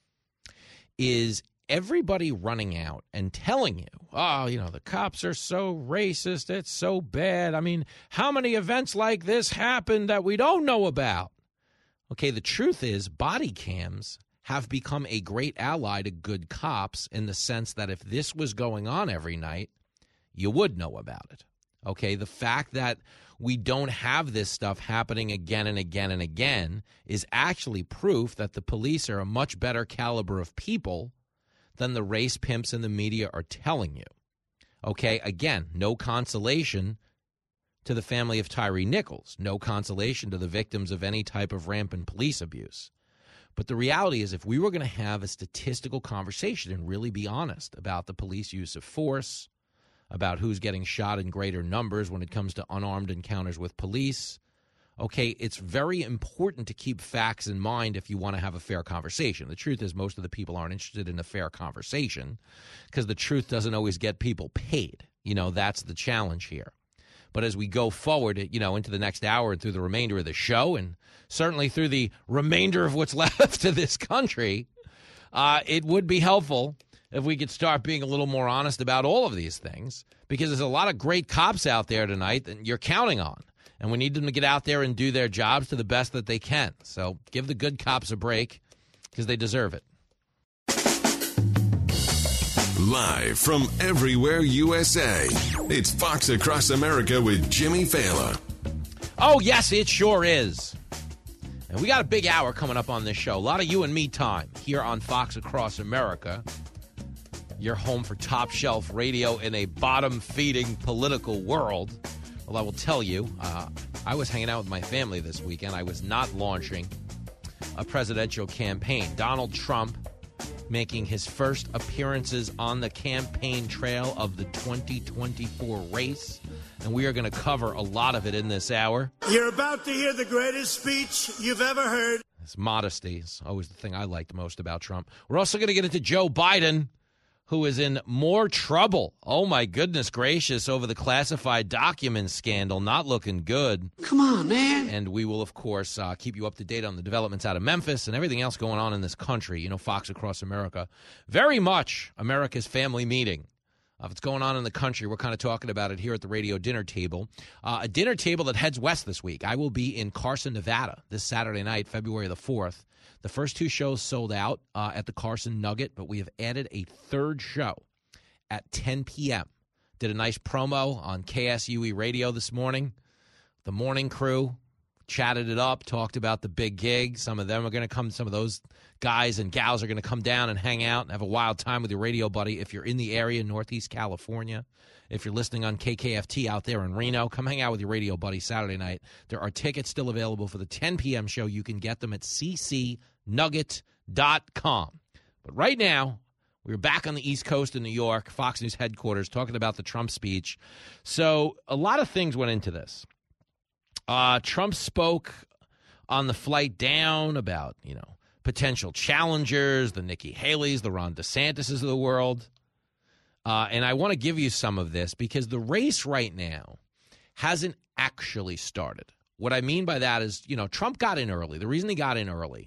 is everybody running out and telling you, oh, you know, the cops are so racist, it's so bad. I mean, how many events like this happened that we don't know about? Okay, the truth is body cams have become a great ally to good cops in the sense that if this was going on every night, you would know about it. Okay, the fact that we don't have this stuff happening again and again and again is actually proof that the police are a much better caliber of people than the race pimps in the media are telling you. Okay, again, no consolation to the family of Tyree Nichols, no consolation to the victims of any type of rampant police abuse. But the reality is if we were going to have a statistical conversation and really be honest about the police use of force, about who's getting shot in greater numbers when it comes to unarmed encounters with police, okay, it's very important to keep facts in mind if you want to have a fair conversation. The truth is most of the people aren't interested in a fair conversation because the truth doesn't always get people paid. You know, that's the challenge here. But as we go forward, you know, into the next hour and through the remainder of the show and certainly through the remainder of what's left of this country, uh, it would be helpful if we could start being a little more honest about all of these things because there's a lot of great cops out there tonight that you're counting on. And we need them to get out there and do their jobs to the best that they can. So give the good cops a break because they deserve it. Live from everywhere U S A, it's Fox Across America with Jimmy Fallon. Oh, yes, it sure is. And we got a big hour coming up on this show. A lot of you and me time here on Fox Across America. Your home for top shelf radio in a bottom-feeding political world. Well, I will tell you, uh, I was hanging out with my family this weekend. I was not launching a presidential campaign. Donald Trump making his first appearances on the campaign trail of the twenty twenty-four race and we are going to cover a lot of it in this hour. You're about to hear the greatest speech you've ever heard. His modesty is always the thing I liked most about Trump. We're also going to get into Joe Biden, who is in more trouble. Oh, my goodness gracious, over the classified documents scandal. Not looking good. Come on, man. And we will, of course, uh, keep you up to date on the developments out of Memphis and everything else going on in this country. You know, Fox Across America. Very much America's family meeting. Uh, if it's going on in the country, we're kind of talking about it here at the radio dinner table. Uh, a dinner table that heads west this week. I will be in Carson, Nevada this Saturday night, February the fourth. The first two shows sold out uh, at the Carson Nugget, but we have added a third show at ten p.m. Did a nice promo on K S U E radio this morning. The morning crew chatted it up, talked about the big gig. Some of them are going to come, some of those guys and gals are going to come down and hang out and have a wild time with your radio buddy. If you're in the area, Northeast California, if you're listening on K K F T out there in Reno, come hang out with your radio buddy Saturday night. There are tickets still available for the ten p.m. show. You can get them at c c nugget dot com. But right now, we're back on the East Coast in New York, Fox News headquarters, talking about the Trump speech. So a lot of things went into this. Uh, Trump spoke on the flight down about, you know, potential challengers, the Nikki Haley's, the Ron DeSantis's of the world. Uh, and I want to give you some of this because the race right now hasn't actually started. What I mean by that is, you know, Trump got in early. The reason he got in early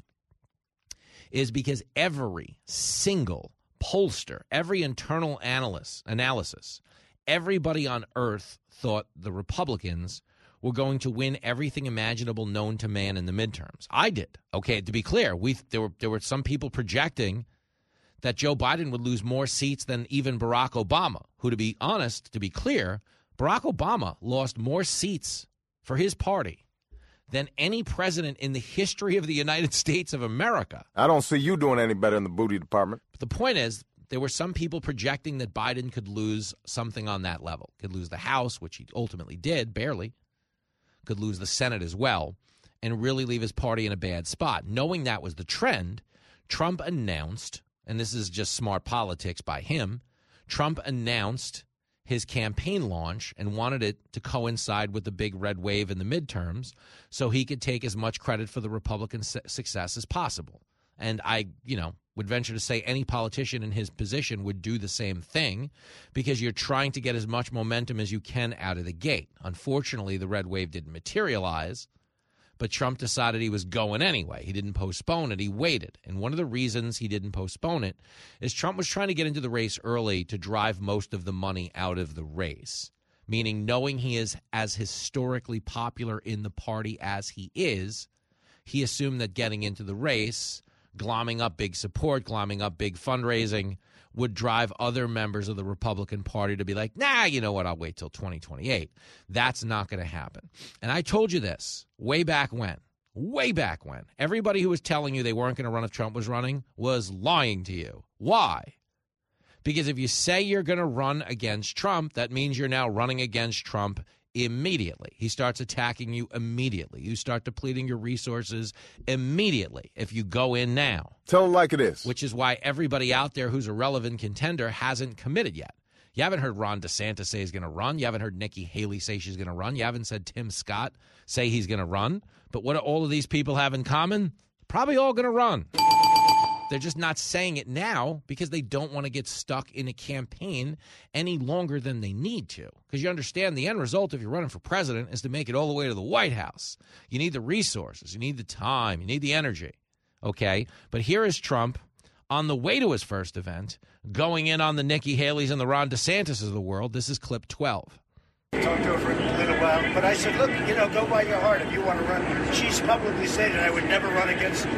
is because every single pollster, every internal analyst, analysis, everybody on earth thought the Republicans were going to win everything imaginable known to man in the midterms. I did. Okay, to be clear, we there were there were some people projecting that Joe Biden would lose more seats than even Barack Obama, who, to be honest, to be clear, Barack Obama lost more seats for his party than any president in the history of the United States of America. I don't see you doing any better in the booty department. But the point is, there were some people projecting that Biden could lose something on that level, could lose the House, which he ultimately did, barely, could lose the Senate as well, and really leave his party in a bad spot. Knowing that was the trend, Trump announced, and this is just smart politics by him, Trump announced his campaign launch and wanted it to coincide with the big red wave in the midterms so he could take as much credit for the Republican su- success as possible. And I, you know, would venture to say any politician in his position would do the same thing because you're trying to get as much momentum as you can out of the gate. Unfortunately, the red wave didn't materialize, but Trump decided he was going anyway. He didn't postpone it. He waited. And one of the reasons he didn't postpone it is Trump was trying to get into the race early to drive most of the money out of the race, meaning knowing he is as historically popular in the party as he is, he assumed that getting into the race, glomming up big support, glomming up big fundraising, would drive other members of the Republican Party to be like, nah, you know what, I'll wait till twenty twenty-eight. That's not going to happen. And I told you this way back when, way back when. Everybody who was telling you they weren't going to run if Trump was running was lying to you. Why? Because if you say you're going to run against Trump, that means you're now running against Trump immediately. He starts attacking you immediately. You start depleting your resources immediately if you go in now. Tell him like it is. Which is why everybody out there who's a relevant contender hasn't committed yet. You haven't heard Ron DeSantis say he's going to run. You haven't heard Nikki Haley say she's going to run. You haven't said Tim Scott say he's going to run. But what do all of these people have in common? Probably all going to run. They're just not saying it now because they don't want to get stuck in a campaign any longer than they need to. Because you understand the end result if you're running for president is to make it all the way to the White House. You need the resources. You need the time. You need the energy. Okay? But here is Trump on the way to his first event, going in on the Nikki Haley's and the Ron DeSantis of the world. This is clip twelve. Talked to her for a little while, but I said, look, you know, go by your heart if you want to run. She's publicly stated I would never run against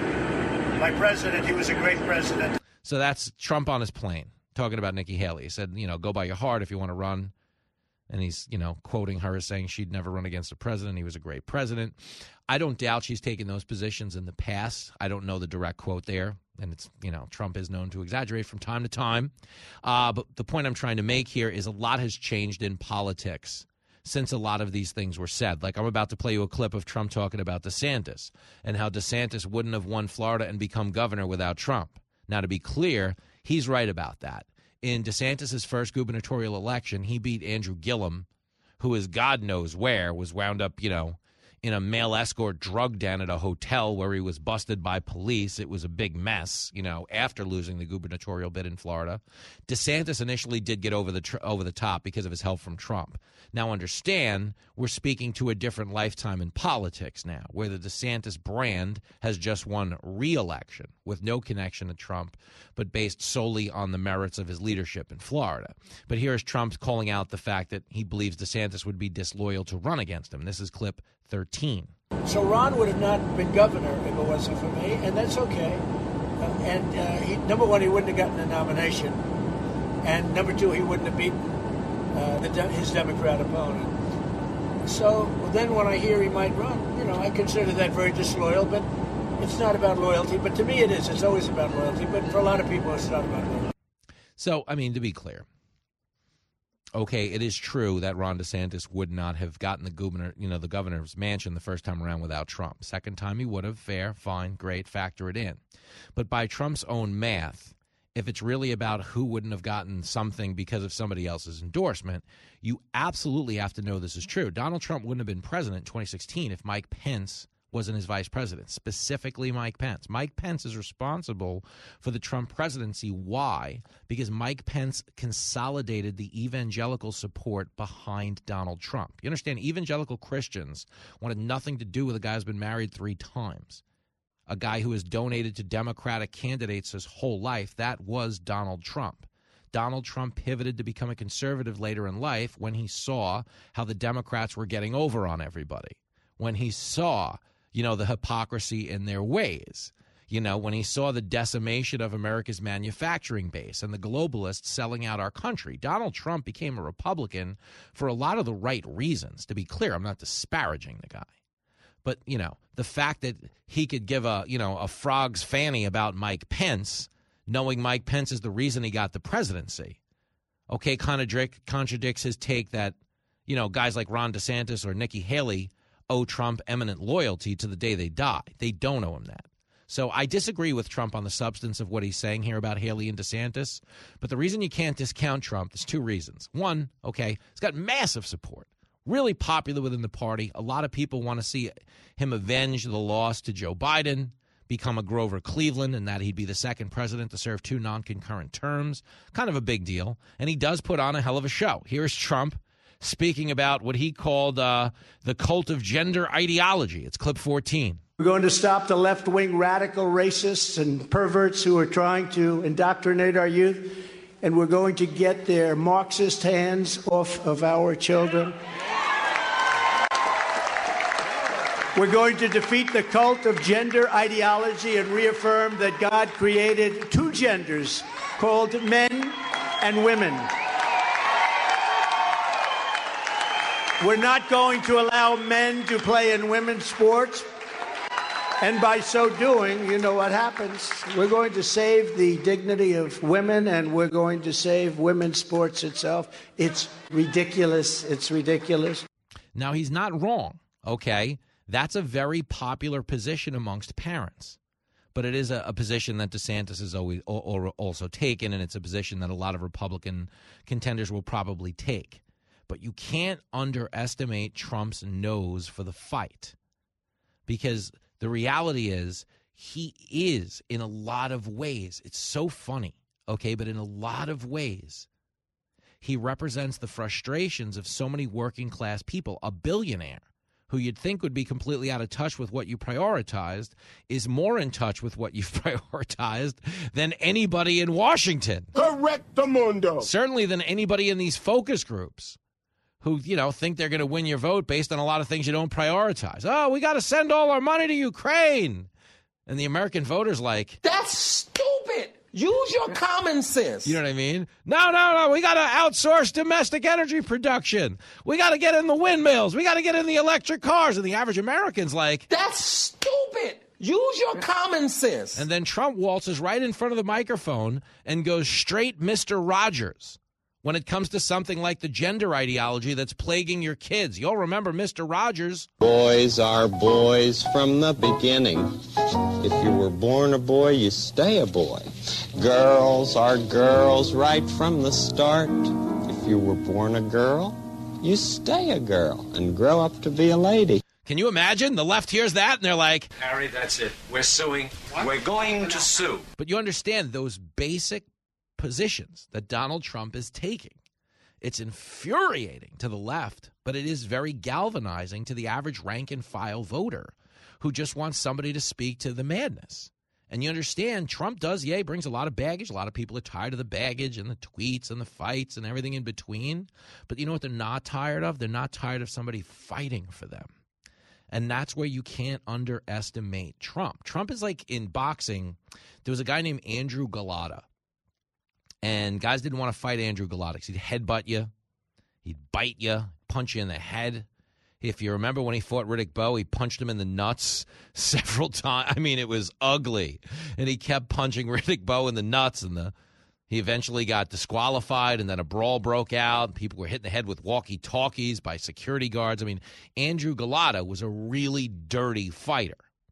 my president. He was a great president. So that's Trump on his plane talking about Nikki Haley. He said, you know, go by your heart if you want to run. And he's, you know, quoting her as saying she'd never run against a president. He was a great president. I don't doubt she's taken those positions in the past. I don't know the direct quote there. And it's, you know, Trump is known to exaggerate from time to time. Uh, but the point I'm trying to make here is a lot has changed in politics since a lot of these things were said. Like I'm about to play you a clip of Trump talking about DeSantis and how DeSantis wouldn't have won Florida and become governor without Trump. Now, to be clear, he's right about that. In DeSantis' first gubernatorial election, he beat Andrew Gillum who is God knows where, was wound up, you know, in a male escort drug den at a hotel where he was busted by police. It was a big mess, you know, after losing the gubernatorial bid in Florida. DeSantis initially did get over the tr- over the top because of his help from Trump. Now, understand, we're speaking to a different lifetime in politics now, where the DeSantis brand has just won re-election with no connection to Trump, but based solely on the merits of his leadership in Florida. But here is Trump calling out the fact that he believes DeSantis would be disloyal to run against him. This is clip thirteen. So Ron would have not been governor if it wasn't for me, and that's okay. Uh, and uh, he, number one, he wouldn't have gotten the nomination, and number two, he wouldn't have beaten uh, the, his Democrat opponent. So then when I hear he might run, you know, I consider that very disloyal, but it's not about loyalty. But to me it is. It's always about loyalty, but for a lot of people it's not about loyalty. So, I mean, to be clear, okay, it is true that Ron DeSantis would not have gotten the governor, you know, the governor's mansion the first time around without Trump. Second time he would have. Fair, fine, great, factor it in. But by Trump's own math, if it's really about who wouldn't have gotten something because of somebody else's endorsement, you absolutely have to know this is true. Donald Trump wouldn't have been president in twenty sixteen if Mike Pence wasn't his vice president, specifically Mike Pence. Mike Pence is responsible for the Trump presidency. Why? Because Mike Pence consolidated the evangelical support behind Donald Trump. You understand, evangelical Christians wanted nothing to do with a guy who's been married three times, a guy who has donated to Democratic candidates his whole life. That was Donald Trump. Donald Trump pivoted to become a conservative later in life when he saw how the Democrats were getting over on everybody, when he saw, you know, the hypocrisy in their ways, you know, when he saw the decimation of America's manufacturing base and the globalists selling out our country. Donald Trump became a Republican for a lot of the right reasons. To be clear, I'm not disparaging the guy. But, you know, the fact that he could give a, you know, a frog's fanny about Mike Pence, knowing Mike Pence is the reason he got the presidency, okay, contradict, contradicts his take that, you know, guys like Ron DeSantis or Nikki Haley owe Trump eminent loyalty to the day they die. They don't owe him that. So I disagree with Trump on the substance of what he's saying here about Haley and DeSantis. But the reason you can't discount Trump, there's two reasons. One, okay, he's got massive support, really popular within the party. A lot of people want to see him avenge the loss to Joe Biden, become a Grover Cleveland, and that he'd be the second president to serve two non-concurrent terms. Kind of a big deal. And he does put on a hell of a show. Here's Trump speaking about what he called uh, the cult of gender ideology. It's clip fourteen. We're going to stop the left-wing radical racists and perverts who are trying to indoctrinate our youth, and we're going to get their Marxist hands off of our children. We're going to defeat the cult of gender ideology and reaffirm that God created two genders called men and women. We're not going to allow men to play in women's sports. And by so doing, you know what happens. We're going to save the dignity of women, and we're going to save women's sports itself. It's ridiculous. It's ridiculous. Now, he's not wrong, okay? That's a very popular position amongst parents. But it is a, a position that DeSantis has always or, or also taken, and it's a position that a lot of Republican contenders will probably take. But you can't underestimate Trump's nose for the fight, because the reality is he is, in a lot of ways, it's so funny, okay, but in a lot of ways, he represents the frustrations of so many working class people. A billionaire who you'd think would be completely out of touch with what you prioritized is more in touch with what you've prioritized than anybody in Washington. Correctamundo. Certainly than anybody in these focus groups who, you know, think they're going to win your vote based on a lot of things you don't prioritize. Oh, we got to send all our money to Ukraine. And the American voter's like, that's stupid. Use your common sense. You know what I mean? No, no, no. We got to outsource domestic energy production. We got to get in the windmills. We got to get in the electric cars. And the average American's like, that's stupid. Use your common sense. And then Trump waltzes right in front of the microphone and goes straight Mister Rogers when it comes to something like the gender ideology that's plaguing your kids. You'll remember Mister Rogers. Boys are boys from the beginning. If you were born a boy, you stay a boy. Girls are girls right from the start. If you were born a girl, you stay a girl and grow up to be a lady. Can you imagine? The left hears that and they're like, Harry, that's it. We're suing. What? We're going to sue. But you understand those basic positions that Donald Trump is taking. It's infuriating to the left, but it is very galvanizing to the average rank and file voter who just wants somebody to speak to the madness. And you understand, Trump does, yeah, he brings a lot of baggage. A lot of people are tired of the baggage and the tweets and the fights and everything in between. But you know what they're not tired of? They're not tired of somebody fighting for them. And that's where you can't underestimate Trump. Trump is like in boxing. There was a guy named Andrew Galata. And guys didn't want to fight Andrew Galata because he'd headbutt you. He'd bite you, punch you in the head. If you remember when he fought Riddick Bowe, he punched him in the nuts several times. I mean, it was ugly. And he kept punching Riddick Bowe in the nuts. And the he eventually got disqualified, and then a brawl broke out. People were hitting the head with walkie-talkies by security guards. I mean, Andrew Galata was a really dirty fighter.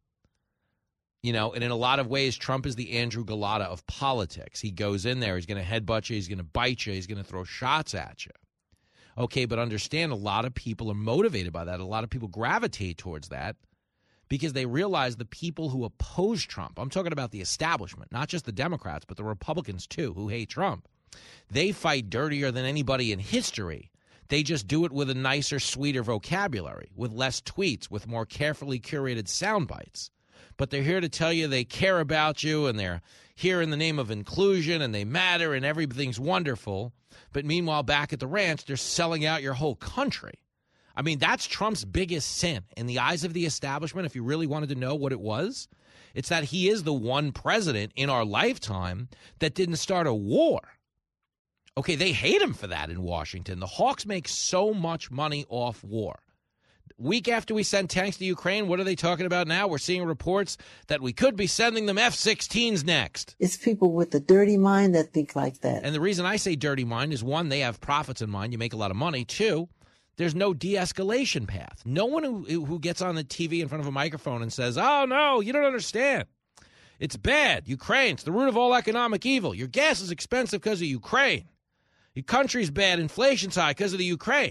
You know, and in a lot of ways, Trump is the Andrew Galata of politics. He goes in there, he's going to headbutt you, he's going to bite you, he's going to throw shots at you. Okay, but understand, a lot of people are motivated by that. A lot of people gravitate towards that because they realize the people who oppose Trump, I'm talking about the establishment, not just the Democrats, but the Republicans too, who hate Trump. They fight dirtier than anybody in history. They just do it with a nicer, sweeter vocabulary, with less tweets, with more carefully curated sound bites. But they're here to tell you they care about you, and they're here in the name of inclusion, and they matter, and everything's wonderful. But meanwhile, back at the ranch, they're selling out your whole country. I mean, that's Trump's biggest sin in the eyes of the establishment. If you really wanted to know what it was, it's that he is the one president in our lifetime that didn't start a war. Okay, they hate him for that in Washington. The Hawks make so much money off war. Week after we send tanks to Ukraine, what are they talking about now? We're seeing reports that we could be sending them F sixteens next. It's people with a dirty mind that think like that. And the reason I say dirty mind is, one, they have profits in mind. You make a lot of money. Two, there's no de-escalation path. No one who, who gets on the T V in front of a microphone and says, oh, no, you don't understand. It's bad. Ukraine's the root of all economic evil. Your gas is expensive because of Ukraine. Your country's bad. Inflation's high because of the Ukraine.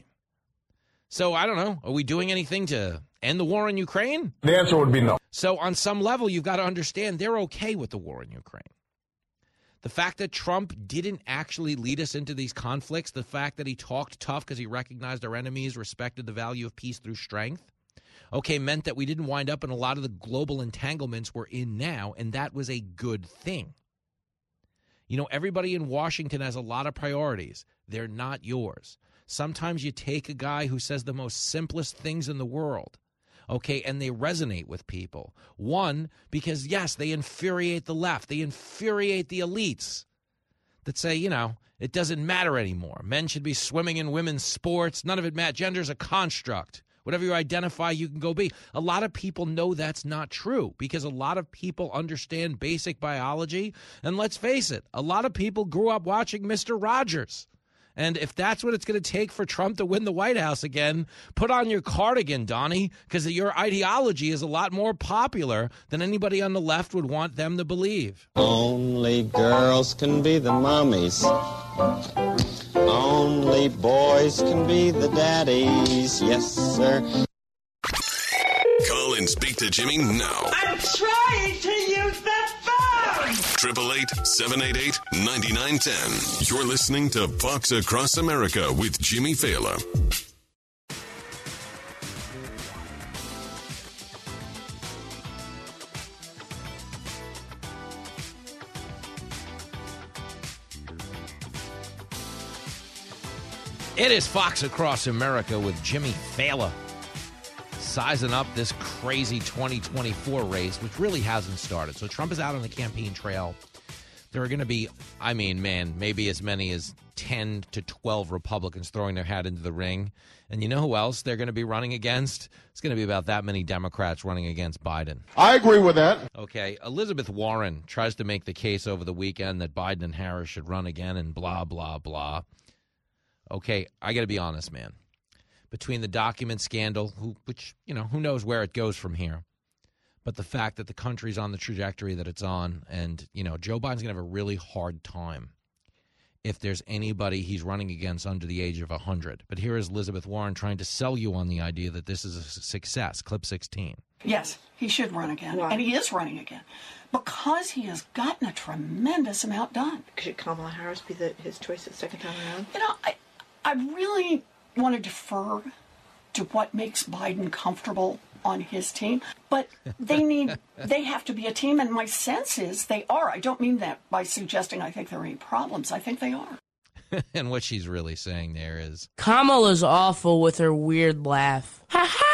So, I don't know, are we doing anything to end the war in Ukraine? The answer would be no. So, on some level, you've got to understand they're okay with the war in Ukraine. The fact that Trump didn't actually lead us into these conflicts, the fact that he talked tough because he recognized our enemies, respected the value of peace through strength, okay, meant that we didn't wind up in a lot of the global entanglements we're in now, and that was a good thing. You know, everybody in Washington has a lot of priorities. They're not yours. Sometimes you take a guy who says the most simplest things in the world, okay, and they resonate with people. One, because, yes, they infuriate the left. They infuriate the elites that say, you know, it doesn't matter anymore. Men should be swimming in women's sports. None of it matters. Gender's a construct. Whatever you identify, you can go be. A lot of people know that's not true because a lot of people understand basic biology. And let's face it, a lot of people grew up watching Mister Rogers. And if that's what it's going to take for Trump to win the White House again, put on your cardigan, Donnie, because your ideology is a lot more popular than anybody on the left would want them to believe. Only girls can be the mommies. Only boys can be the daddies. Yes, sir. Call and speak to Jimmy now. I'm trying to use the phone. eight eight eight, seven eight eight, nine nine one zero. You're listening to Fox Across America with Jimmy Fallon. It is Fox Across America with Jimmy Fallon, sizing up this crazy twenty twenty-four race, which really hasn't started. So Trump is out on the campaign trail. There are going to be, I mean, man, maybe as many as ten to twelve Republicans throwing their hat into the ring. And you know who else they're going to be running against? It's going to be about that many Democrats running against Biden. I agree with that. Okay, Elizabeth Warren tries to make the case over the weekend that Biden and Harris should run again and blah, blah, blah. Okay, I got to be honest, man. Between the document scandal, who, which, you know, who knows where it goes from here, but the fact that the country's on the trajectory that it's on, and, you know, Joe Biden's going to have a really hard time if there's anybody he's running against under the age of one hundred. But here is Elizabeth Warren trying to sell you on the idea that this is a success. Clip sixteen. Yes, he should run again, Why? and he is running again, because he has gotten a tremendous amount done. Should Kamala Harris be the, his choice the second time around? You know, I, I really want to defer to what makes Biden comfortable on his team, but they need, they have to be a team, and my sense is they are. I don't mean that by suggesting I think there are any problems. I think they are. And what she's really saying there is, Kamala's awful with her weird laugh. Ha ha!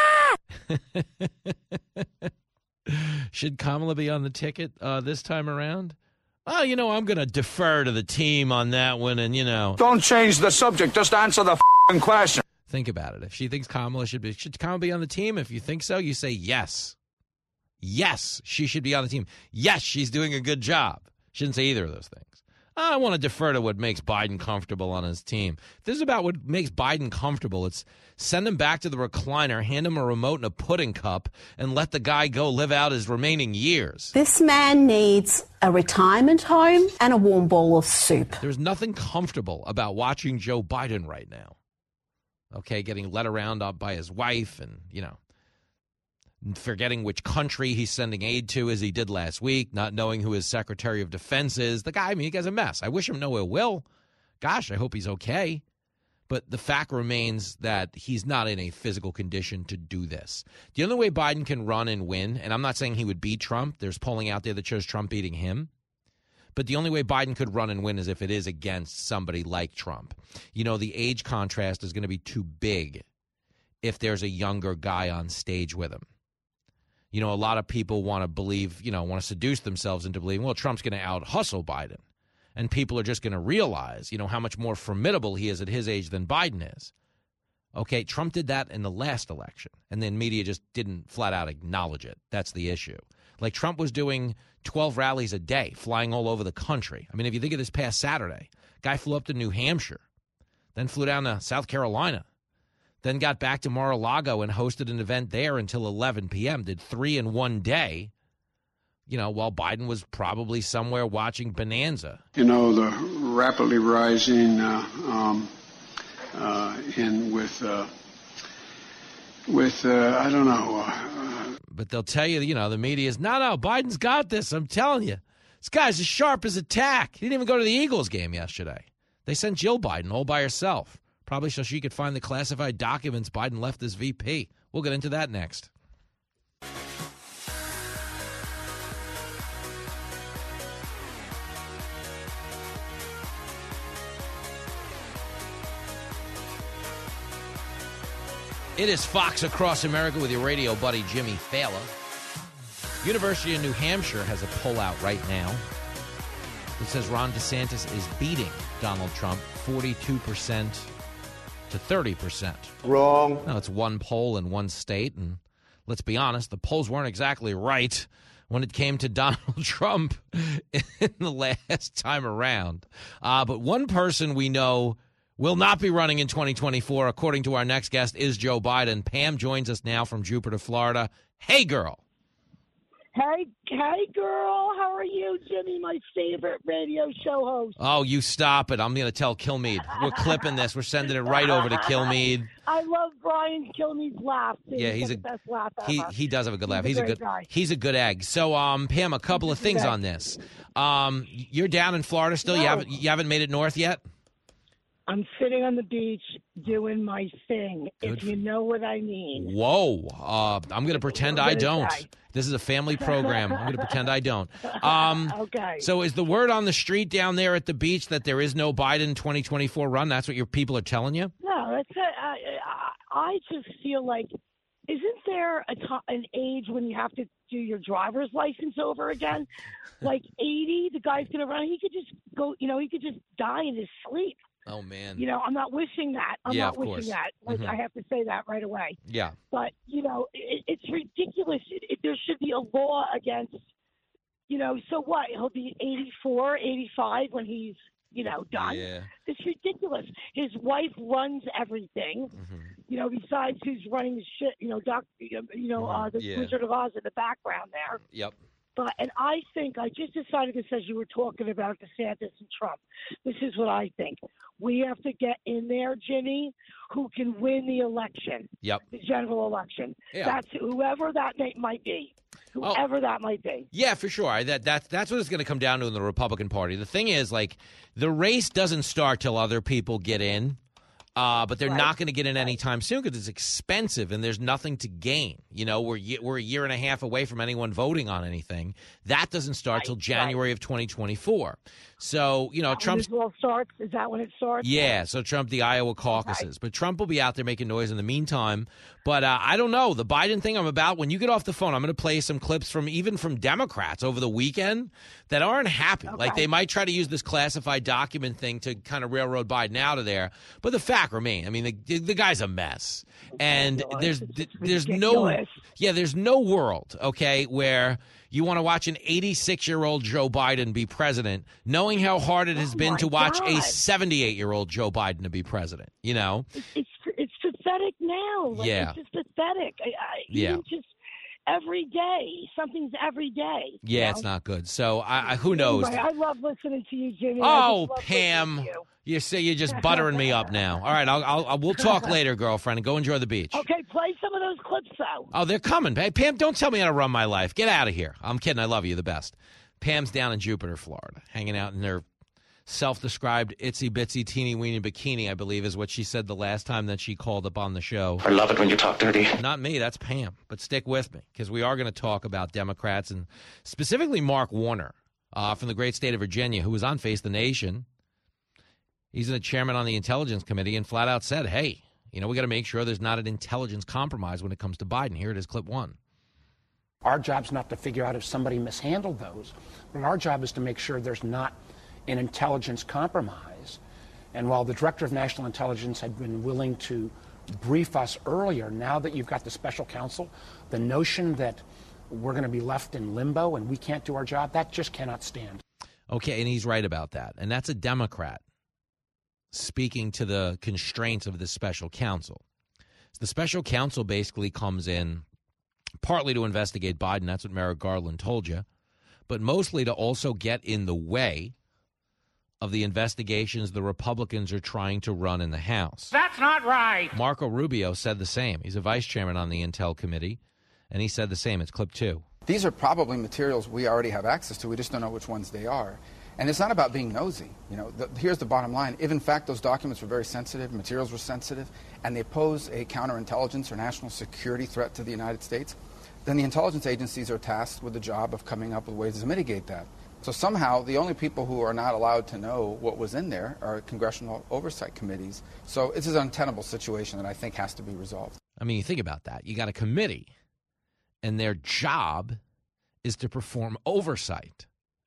Should Kamala be on the ticket uh, this time around? Oh, you know, I'm going to defer to the team on that one, and, you know. Don't change the subject. Just answer the f***ing question. Think about it. If she thinks Kamala should be, should Kamala be on the team? If you think so, you say yes. Yes, she should be on the team. Yes, she's doing a good job. She didn't say either of those things. I want to defer to what makes Biden comfortable on his team. If this is about what makes Biden comfortable, it's send him back to the recliner, hand him a remote and a pudding cup, and let the guy go live out his remaining years. This man needs a retirement home and a warm bowl of soup. There's nothing comfortable about watching Joe Biden right now. Okay, getting led around by his wife and, you know, forgetting which country he's sending aid to as he did last week, not knowing who his Secretary of Defense is. The guy, I mean, he guy's a mess. I wish him no ill will. Gosh, I hope he's okay. But the fact remains that he's not in a physical condition to do this. The only way Biden can run and win, and I'm not saying he would beat Trump. There's polling out there that shows Trump beating him. But the only way Biden could run and win is if it is against somebody like Trump. You know, the age contrast is going to be too big if there's a younger guy on stage with him. You know, a lot of people want to believe, you know, want to seduce themselves into believing, well, Trump's going to out-hustle Biden. And people are just going to realize, you know, how much more formidable he is at his age than Biden is. Okay, Trump did that in the last election, and then media just didn't flat out acknowledge it. That's the issue. Like, Trump was doing twelve rallies a day, flying all over the country. I mean, if you think of this past Saturday, guy flew up to New Hampshire, then flew down to South Carolina, then got back to Mar-a-Lago and hosted an event there until eleven p.m., did three in one day, you know, while Biden was probably somewhere watching Bonanza. You know, the rapidly rising uh, um, uh, in with, uh, with uh, I don't know. Uh, but they'll tell you, you know, the media is, no, no, Biden's got this. I'm telling you. This guy's as sharp as a tack. He didn't even go to the Eagles game yesterday. They sent Jill Biden all by herself, probably so she could find the classified documents Biden left as V P. We'll get into that next. It is Fox Across America with your radio buddy, Jimmy Fallon. University of New Hampshire has a poll out right now. It says Ron DeSantis is beating Donald Trump forty-two percent to thirty percent. Wrong. Now, it's one poll in one state, and let's be honest, the polls weren't exactly right when it came to Donald Trump in the last time around. Uh, but one person we know will not be running in twenty twenty-four, according to our next guest, is Joe Biden. Pam joins us now from Jupiter, Florida. Hey, girl. Hey, hey, girl. How are you, Jimmy, my favorite radio show host? Oh, you stop it. I'm going to tell Kilmeade. We're clipping this. We're sending it right over to Kilmeade. I love Brian Kilmeade's laugh. Too. Yeah, he's, he's a the best laugh ever. He he does have a good laugh. He's, He's a, a good guy. He's a good egg. So, um, Pam, a couple He's of things on this. Um, you're down in Florida still. No. You haven't you haven't made it north yet. I'm sitting on the beach doing my thing, Good. if you know what I mean. Whoa. Uh, I'm going to pretend What I did I don't. say? This is a family program. I'm going to pretend I don't. Um, okay. So is the word on the street down there at the beach that there is no Biden twenty twenty-four run? That's what your people are telling you? No, that's a, I, I just feel like, isn't there a to- an age when you have to do your driver's license over again? Like eighty, the guy's going to run. He could just go, you know, he could just die in his sleep. Oh, man. You know, I'm not wishing that. I'm Yeah, not of wishing course. that. Like, Mhm. I have to say that right away. Yeah. But, you know, it, it's ridiculous. It, it, there should be a law against, you know, so what? He'll be eighty-four, eighty-five when he's, you know, done. Yeah. It's ridiculous. His wife runs everything. Mm-hmm. You know, besides who's running the shit, you know, doc, you know, uh, the Yeah. Wizard of Oz in the background there. Yep. But and I think I just decided this as you were talking about DeSantis and Trump. This is what I think. We have to get in there, Jimmy, who can win the election. Yep. The general election. Yeah. That's whoever that may, might be. Whoever oh. that might be. Yeah, for sure. I, that that's that's what it's going to come down to in the Republican Party. The thing is, like, the race doesn't start till other people get in. Uh, but they're right. not going to get in anytime soon because it's expensive and there's nothing to gain. You know, we're we're a year and a half away from anyone voting on anything. That doesn't start right. till January right. of twenty twenty-four. So, you know, Trump. When it all starts? Is that when it starts? Yeah. So Trump, the Iowa caucuses, right. but Trump will be out there making noise in the meantime. But uh, I don't know the Biden thing. I'm about when you get off the phone, I'm going to play some clips from even from Democrats over the weekend that aren't happy. Okay. Like they might try to use this classified document thing to kind of railroad Biden out of there. But the fact remains, I mean, the the guy's a mess, and there's there's no yeah, there's no world okay where you want to watch an eighty-six-year-old Joe Biden be president, knowing how hard it has oh been to watch God. a seventy-eight-year-old Joe Biden to be president. You know, it's it's, it's pathetic now. Like, yeah, it's just pathetic. I, I, yeah, just every day something's every day. Yeah, know? It's not good. So I, I who knows? Anyway, I love listening to you, Jimmy. Oh, Pam. You. you say you're just buttering me up now. All right, I'll, I'll, I'll we'll talk later, girlfriend, and go enjoy the beach. Okay, play some of those clips, though. Oh, they're coming. Hey, Pam, don't tell me how to run my life. Get out of here. I'm kidding. I love you the best. Pam's down in Jupiter, Florida, hanging out in their self-described itsy-bitsy teeny-weeny bikini, I believe, is what she said the last time that she called up on the show. I love it when you talk dirty. Not me. That's Pam. But stick with me because we are going to talk about Democrats and specifically Mark Warner uh, from the great state of Virginia, who was on Face the Nation. He's the chairman on the Intelligence Committee and flat out said, hey, you know, we got to make sure there's not an intelligence compromise when it comes to Biden. Here it is, clip one. Our job's not to figure out if somebody mishandled those, but our job is to make sure there's not an intelligence compromise. And while the Director of National Intelligence had been willing to brief us earlier, now that you've got the special counsel, the notion that we're going to be left in limbo and we can't do our job, that just cannot stand. Okay, and he's right about that. And that's a Democrat speaking to the constraints of this special counsel. So the special counsel basically comes in partly to investigate Biden. That's what Merrick Garland told you. But mostly to also get in the way of the investigations the Republicans are trying to run in the House. That's not right. Marco Rubio said the same. He's a vice chairman on the Intel Committee, and he said the same. It's clip two. These are probably materials we already have access to. We just don't know which ones they are. And it's not about being nosy. You know, the, here's the bottom line. If, in fact, those documents were very sensitive, materials were sensitive, and they pose a counterintelligence or national security threat to the United States, then the intelligence agencies are tasked with the job of coming up with ways to mitigate that. So somehow the only people who are not allowed to know what was in there are congressional oversight committees. So it's an untenable situation that I think has to be resolved. I mean, you think about that. You got a committee, and their job is to perform oversight,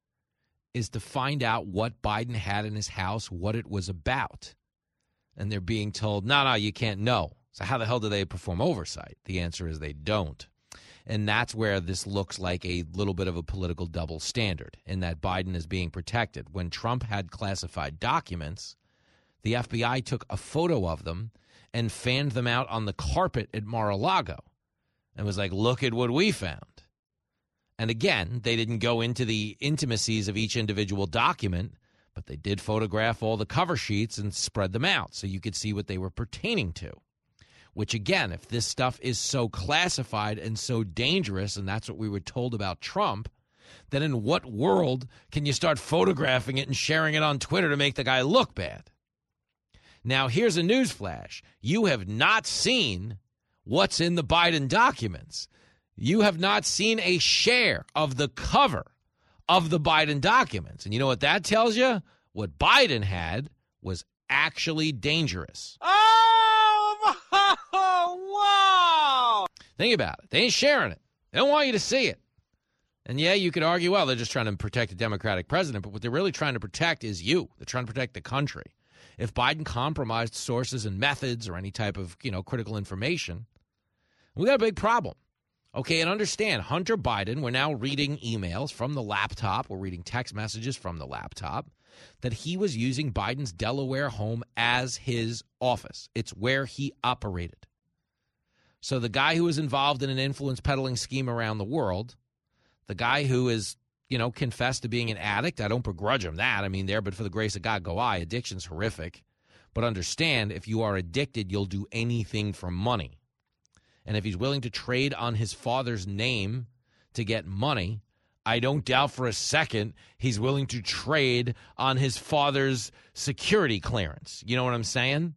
is to find out what Biden had in his house, what it was about. And they're being told, no, no, you can't know. So how the hell do they perform oversight? The answer is they don't. And that's where this looks like a little bit of a political double standard in that Biden is being protected. When Trump had classified documents, the F B I took a photo of them and fanned them out on the carpet at Mar-a-Lago and was like, look at what we found. And again, they didn't go into the intimacies of each individual document, but they did photograph all the cover sheets and spread them out so you could see what they were pertaining to. Which, again, if this stuff is so classified and so dangerous, and that's what we were told about Trump, then in what world can you start photographing it and sharing it on Twitter to make the guy look bad? Now, here's a newsflash. You have not seen what's in the Biden documents. You have not seen a share of the cover of the Biden documents. And you know what that tells you? What Biden had was actually dangerous. Oh, wow! Think about it. They ain't sharing it. They don't want you to see it. And, yeah, you could argue, well, they're just trying to protect a Democratic president, but what they're really trying to protect is you. They're trying to protect the country. If Biden compromised sources and methods or any type of, you know, critical information, we got a big problem. Okay, and understand, Hunter Biden, we're now reading emails from the laptop, we're reading text messages from the laptop, that he was using Biden's Delaware home as his office. It's where he operated. So the guy who was involved in an influence peddling scheme around the world, The guy who is, you know, confessed to being an addict. I don't begrudge him that. I mean, there, but for the grace of God, go I. Addiction's horrific. But understand, if you are addicted, you'll do anything for money. And if he's willing to trade on his father's name to get money, I don't doubt for a second he's willing to trade on his father's security clearance. You know what I'm saying?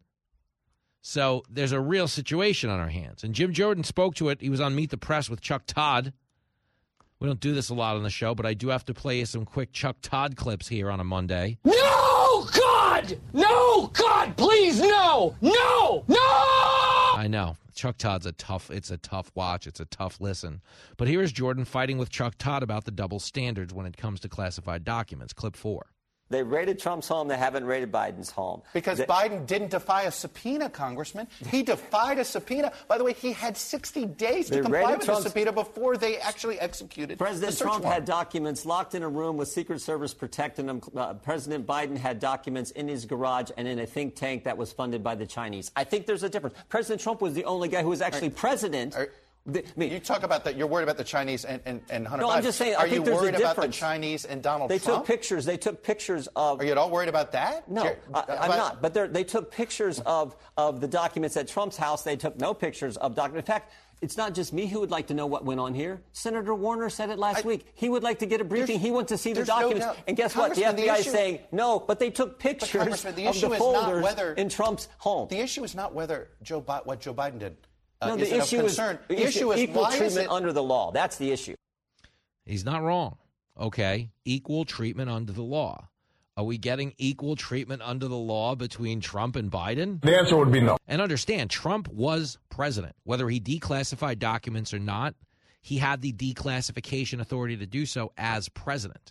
So there's a real situation on our hands. And Jim Jordan spoke to it. He was on Meet the Press with Chuck Todd. We don't do this a lot on the show, but I do have to play you some quick Chuck Todd clips here on a Monday. No, God! No, God, please, no! No! No! I know. Chuck Todd's a tough, it's a tough watch. It's a tough listen. But here is Jordan fighting with Chuck Todd about the double standards when it comes to classified documents. Clip four. They raided Trump's home. They haven't raided Biden's home. Because they, Biden didn't defy a subpoena, Congressman. He defied a subpoena. By the way, he had sixty days to comply with the subpoena before they actually executed President the search Trump warrant. had documents locked in a room with Secret Service protecting them. Uh, President Biden had documents in his garage and in a think tank that was funded by the Chinese. I think there's a difference. President Trump was the only guy who was actually Are, president. Are, The, I mean, you talk about that. You're worried about the Chinese and, and, and Hunter no, Biden. I'm just saying. Are I think you there's worried a about the difference. Chinese and Donald they Trump? They took pictures. They took pictures of. Are you at all worried about that? No, Jer- I, I'm but, not. But they took pictures of of the documents at Trump's house. They took no pictures of documents. In fact, it's not just me who would like to know what went on here. Senator Warner said it last I, week. He would like to get a briefing. He wants to see the documents. No and guess what? The F B I is saying no, but they took pictures the of issue the is folders not whether, in Trump's home. The issue is not whether Joe Bi- what Joe Biden did. Uh, no, the is issue is, the the issue is equal why treatment is it, under the law. That's the issue. He's not wrong. Okay, equal treatment under the law. Are we getting equal treatment under the law between Trump and Biden? The answer would be no. And understand, Trump was president. Whether he declassified documents or not, he had the declassification authority to do so as president.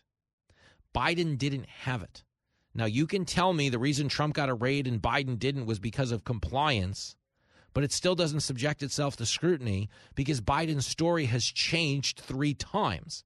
Biden didn't have it. Now, you can tell me the reason Trump got a raid and Biden didn't was because of compliance, but it still doesn't subject itself to scrutiny because Biden's story has changed three times.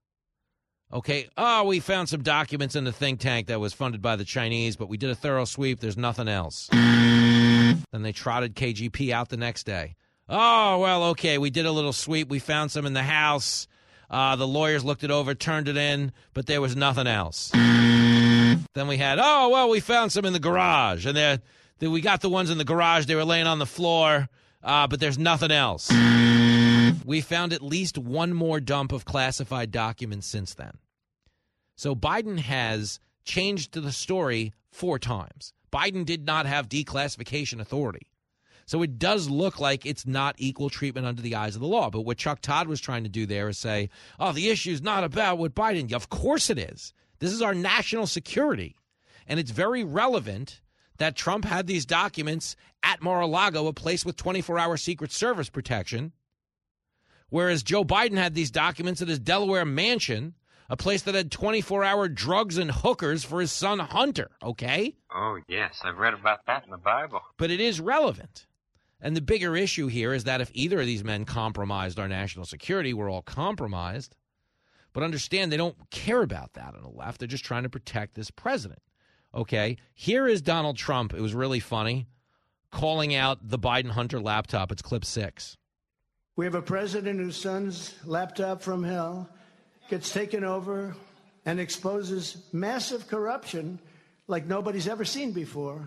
Okay, oh, we found some documents in the think tank that was funded by the Chinese, but we did a thorough sweep. There's nothing else. Then they trotted K G P out the next day. Oh, well, okay, we did a little sweep. We found some in the house. Uh, the lawyers looked it over, turned it in, but there was nothing else. Then we had, oh, well, we found some in the garage, and there. Then we got the ones in the garage. They were laying on the floor, uh, but there's nothing else. We found at least one more dump of classified documents since then. So Biden has changed the story four times. Biden did not have declassification authority. So it does look like it's not equal treatment under the eyes of the law. But what Chuck Todd was trying to do there is say, oh, the issue is not about what Biden. Of course it is. This is our national security. And it's very relevant that Trump had these documents at Mar-a-Lago, a place with twenty-four hour Secret Service protection, whereas Joe Biden had these documents at his Delaware mansion, a place that had twenty-four hour drugs and hookers for his son Hunter, okay? Oh, yes, I've read about that in the Bible. But it is relevant. And the bigger issue here is that if either of these men compromised our national security, we're all compromised. But understand, they don't care about that on the left. They're just trying to protect this president. Okay, here is Donald Trump. It was really funny, calling out the Biden-Hunter laptop. It's clip six. We have a president whose son's laptop from hell gets taken over and exposes massive corruption like nobody's ever seen before.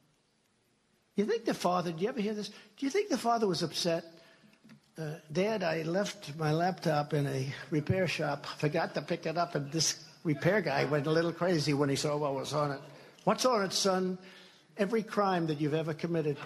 You think the father, do you ever hear this? Do you think the father was upset? Uh, Dad, I left my laptop in a repair shop, forgot to pick it up, and this repair guy went a little crazy when he saw what was on it. What's on it, son? Every crime that you've ever committed.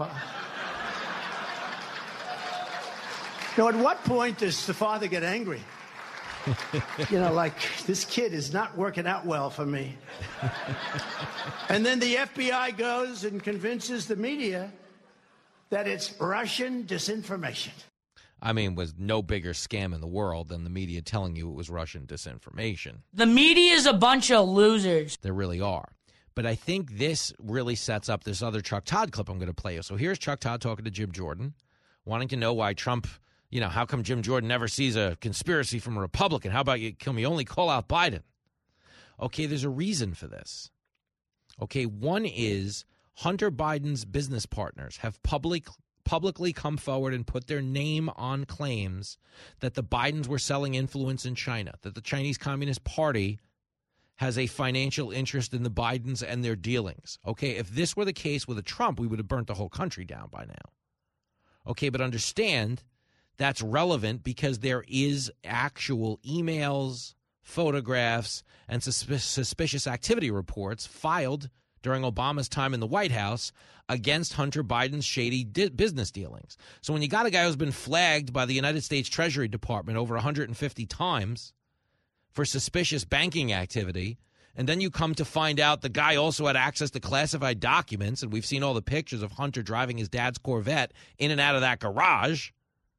Now, at what point does the father get angry? You know, like, this kid is not working out well for me. And then the F B I goes and convinces the media that it's Russian disinformation. I mean, was no bigger scam in the world than the media telling you it was Russian disinformation. The media is a bunch of losers. There really are. But I think this really sets up this other Chuck Todd clip I'm going to play you. So here's Chuck Todd talking to Jim Jordan, wanting to know why Trump, you know, how come Jim Jordan never sees a conspiracy from a Republican? How about you, can we only call out Biden? Okay, there's a reason for this. Okay, one is Hunter Biden's business partners have public, publicly come forward and put their name on claims that the Bidens were selling influence in China, that the Chinese Communist Party has a financial interest in the Bidens and their dealings. Okay, if this were the case with a Trump, we would have burnt the whole country down by now. Okay, but understand that's relevant because there is actual emails, photographs, and susp- suspicious activity reports filed during Obama's time in the White House against Hunter Biden's shady di- business dealings. So when you got a guy who's been flagged by the United States Treasury Department over one hundred fifty times for suspicious banking activity, and then you come to find out the guy also had access to classified documents, and we've seen all the pictures of Hunter driving his dad's Corvette in and out of that garage,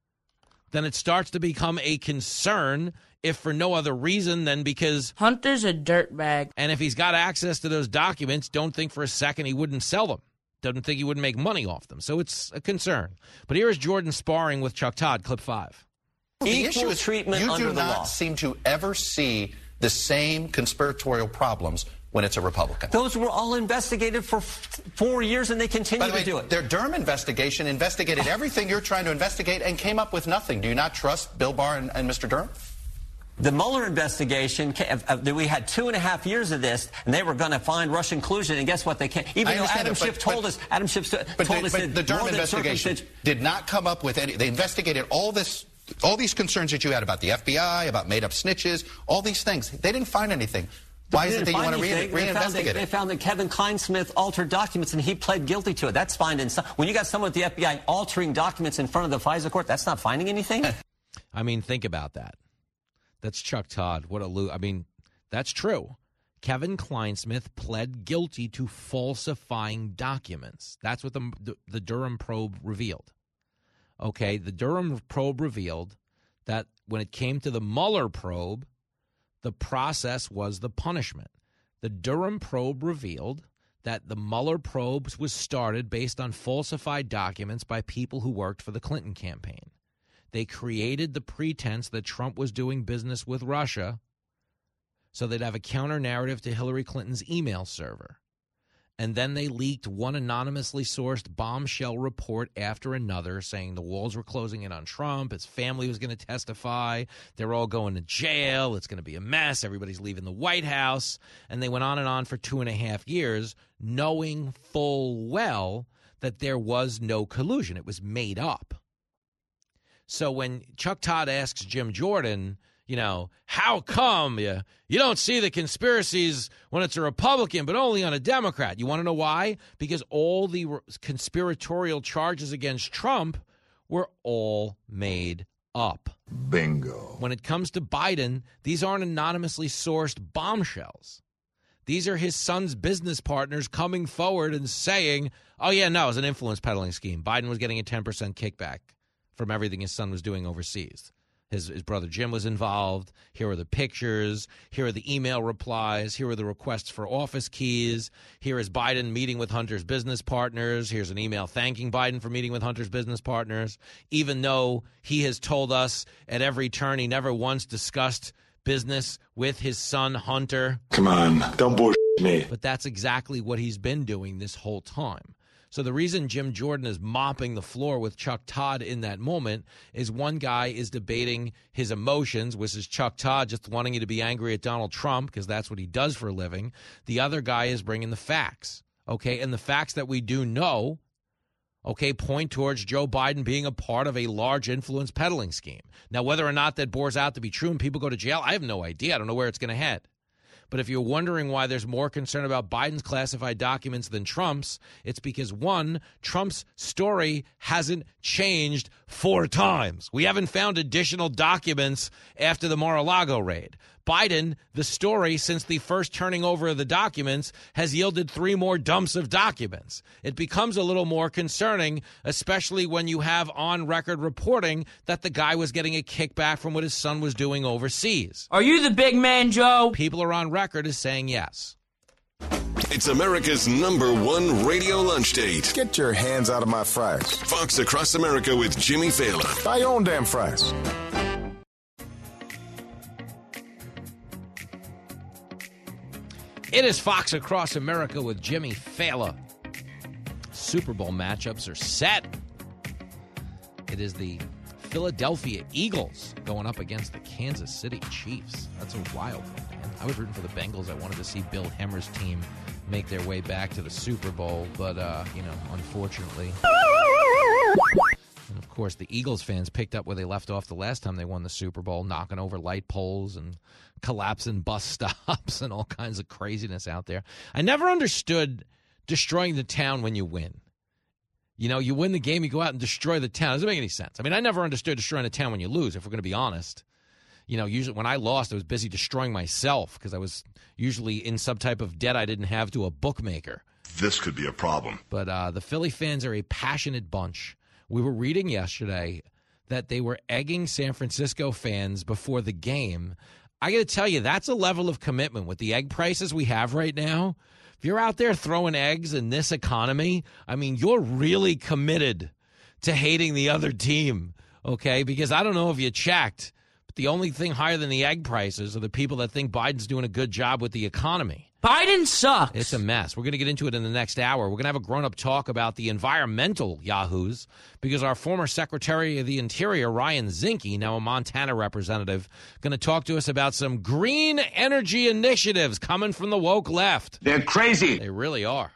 then it starts to become a concern, if for no other reason than because Hunter's a dirtbag. And if he's got access to those documents, don't think for a second he wouldn't sell them. Doesn't think he wouldn't make money off them. So it's a concern. But here is Jordan sparring with Chuck Todd, clip five. The Equal issue is treatment you do not seem to ever see the same conspiratorial problems when it's a Republican. Those were all investigated for f- four years, and they continue By the way, to do it. Their Durham investigation investigated everything you're trying to investigate and came up with nothing. Do you not trust Bill Barr and, and Mister Durham? The Mueller investigation, uh, we had two and a half years of this, and they were going to find Russian collusion, and guess what? They can't. Even though Adam it, but, Schiff told but, us, Adam Schiff told but, us but that the Durham investigation did not come up with any. They investigated all this. All these concerns that you had about the F B I, about made-up snitches, all these things. They didn't find anything. Why is it that you want to re- reinvestigate they found that, it? They found that Kevin Kleinsmith altered documents, and he pled guilty to it. That's fine. In some, when you got someone at the F B I altering documents in front of the FISA court, that's not finding anything? I mean, think about that. That's Chuck Todd. What a lo- I mean, that's true. Kevin Kleinsmith pled guilty to falsifying documents. That's what the, the, the Durham probe revealed. Okay, the Durham probe revealed that when it came to the Mueller probe, the process was the punishment. The Durham probe revealed that the Mueller probe was started based on falsified documents by people who worked for the Clinton campaign. They created the pretense that Trump was doing business with Russia so they'd have a counter-narrative to Hillary Clinton's email server. And then they leaked one anonymously sourced bombshell report after another saying the walls were closing in on Trump, his family was going to testify, they're all going to jail, it's going to be a mess, everybody's leaving the White House. And they went on and on for two and a half years, knowing full well that there was no collusion. It was made up. So when Chuck Todd asks Jim Jordan, you know, how come you, you don't see the conspiracies when it's a Republican, but only on a Democrat? You want to know why? Because all the conspiratorial charges against Trump were all made up. Bingo. When it comes to Biden, these aren't anonymously sourced bombshells. These are his son's business partners coming forward and saying, oh, yeah, no, it was an influence peddling scheme. Biden was getting a ten percent kickback from everything his son was doing overseas. His, his brother Jim was involved. Here are the pictures. Here are the email replies. Here are the requests for office keys. Here is Biden meeting with Hunter's business partners. Here's an email thanking Biden for meeting with Hunter's business partners, even though he has told us at every turn he never once discussed business with his son Hunter. Come on, don't bullshit me. But that's exactly what he's been doing this whole time. So the reason Jim Jordan is mopping the floor with Chuck Todd in that moment is one guy is debating his emotions, which is Chuck Todd just wanting you to be angry at Donald Trump because that's what he does for a living. The other guy is bringing the facts, okay? And the facts that we do know, okay, point towards Joe Biden being a part of a large influence peddling scheme. Now, whether or not that bores out to be true and people go to jail, I have no idea. I don't know where it's going to head. But if you're wondering why there's more concern about Biden's classified documents than Trump's, it's because, one, Trump's story hasn't changed four times. We haven't found additional documents after the Mar-a-Lago raid. Biden, the story since the first turning over of the documents, has yielded three more dumps of documents. It becomes a little more concerning, especially when you have on-record reporting that the guy was getting a kickback from what his son was doing overseas. Are you the big man, Joe? People are on record as saying yes. It's America's number one radio lunch date. Get your hands out of my fries. Fox Across America with Jimmy Fallon. Buy your own damn fries. It is Fox Across America with Jimmy Fallon. Super Bowl matchups are set. It is the Philadelphia Eagles going up against the Kansas City Chiefs. That's a wild one, man. I was rooting for the Bengals. I wanted to see Bill Hemmer's team make their way back to the Super Bowl, but, uh, you know, unfortunately. And, of course, the Eagles fans picked up where they left off the last time they won the Super Bowl, knocking over light poles and collapsing bus stops and all kinds of craziness out there. I never understood destroying the town when you win. You know, you win the game, you go out and destroy the town. It doesn't make any sense. I mean, I never understood destroying a town when you lose, if we're going to be honest. You know, usually when I lost, I was busy destroying myself because I was usually in some type of debt I didn't have to a bookmaker. This could be a problem. But uh, the Philly fans are a passionate bunch. We were reading yesterday that they were egging San Francisco fans before the game. I got to tell you, that's a level of commitment with the egg prices we have right now. If you're out there throwing eggs in this economy, I mean, you're really committed to hating the other team, okay? Because I don't know if you checked, but the only thing higher than the egg prices are the people that think Biden's doing a good job with the economy. Biden sucks. It's a mess. We're going to get into it in the next hour. We're going to have a grown-up talk about the environmental yahoos because our former Secretary of the Interior, Ryan Zinke, now a Montana representative, going to talk to us about some green energy initiatives coming from the woke left. They're crazy. They really are.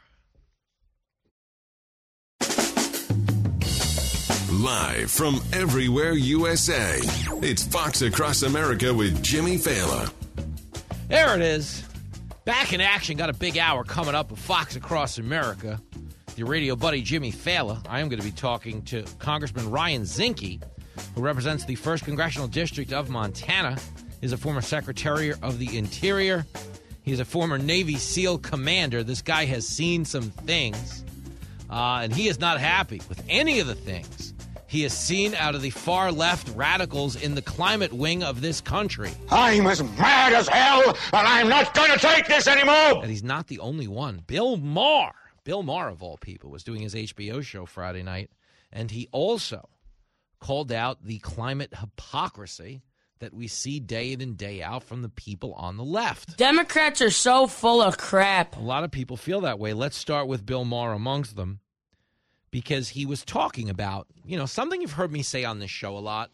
Live from everywhere U S A, it's Fox Across America with Jimmy Fallon. There it is. Back in action, got a big hour coming up with Fox Across America. Your radio buddy, Jimmy Fallon. I am going to be talking to Congressman Ryan Zinke, who represents the first Congressional District of Montana. He's a former Secretary of the Interior. He's a former Navy SEAL commander. This guy has seen some things, uh, and he is not happy with any of the things he has seen out of the far-left radicals in the climate wing of this country. I'm as mad as hell, and I'm not going to take this anymore! And he's not the only one. Bill Maher, Bill Maher of all people, was doing his H B O show Friday night, and he also called out the climate hypocrisy that we see day in and day out from the people on the left. Democrats are so full of crap. A lot of people feel that way. Let's start with Bill Maher amongst them, because he was talking about, you know, something you've heard me say on this show a lot,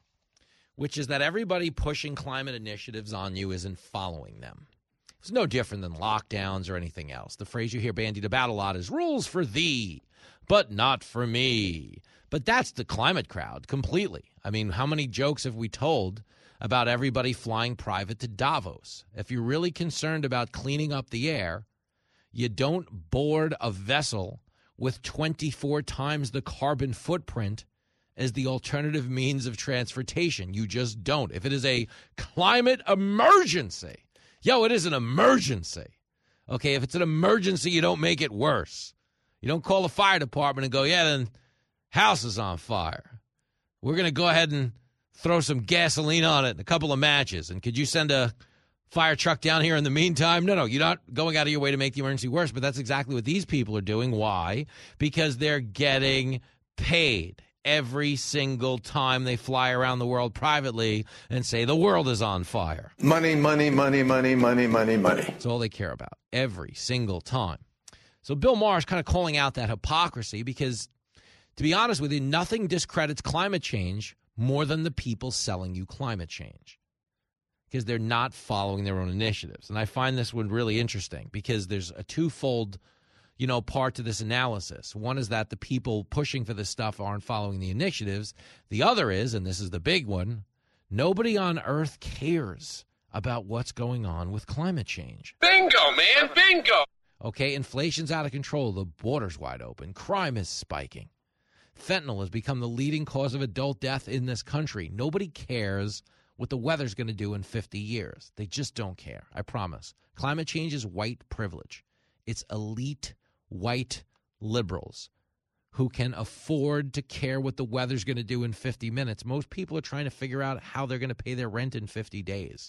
which is that everybody pushing climate initiatives on you isn't following them. It's no different than lockdowns or anything else. The phrase you hear bandied about a lot is rules for thee, but not for me. But that's the climate crowd completely. I mean, how many jokes have we told about everybody flying private to Davos? If you're really concerned about cleaning up the air, you don't board a vessel with twenty-four times the carbon footprint as the alternative means of transportation. You just don't. If it is a climate emergency, yo, it is an emergency. Okay, if it's an emergency, you don't make it worse. You don't call the fire department and go, yeah, then house is on fire. We're going to go ahead and throw some gasoline on it and a couple of matches. And could you send a fire truck down here in the meantime? No, no, you're not going out of your way to make the emergency worse, but that's exactly what these people are doing. Why? Because they're getting paid every single time they fly around the world privately and say the world is on fire. Money, money, money, money, money, money, money. That's all they care about every single time. So Bill Maher is kind of calling out that hypocrisy because, to be honest with you, nothing discredits climate change more than the people selling you climate change, because they're not following their own initiatives. And I find this one really interesting because there's a twofold, you know, part to this analysis. One is that the people pushing for this stuff aren't following the initiatives. The other is, and this is the big one, nobody on earth cares about what's going on with climate change. Bingo, man, bingo! Okay, inflation's out of control. The border's wide open. Crime is spiking. Fentanyl has become the leading cause of adult death in this country. Nobody cares what the weather's going to do in fifty years. They just don't care, I promise. Climate change is white privilege. It's elite white liberals who can afford to care what the weather's going to do in fifty minutes. Most people are trying to figure out how they're going to pay their rent in fifty days.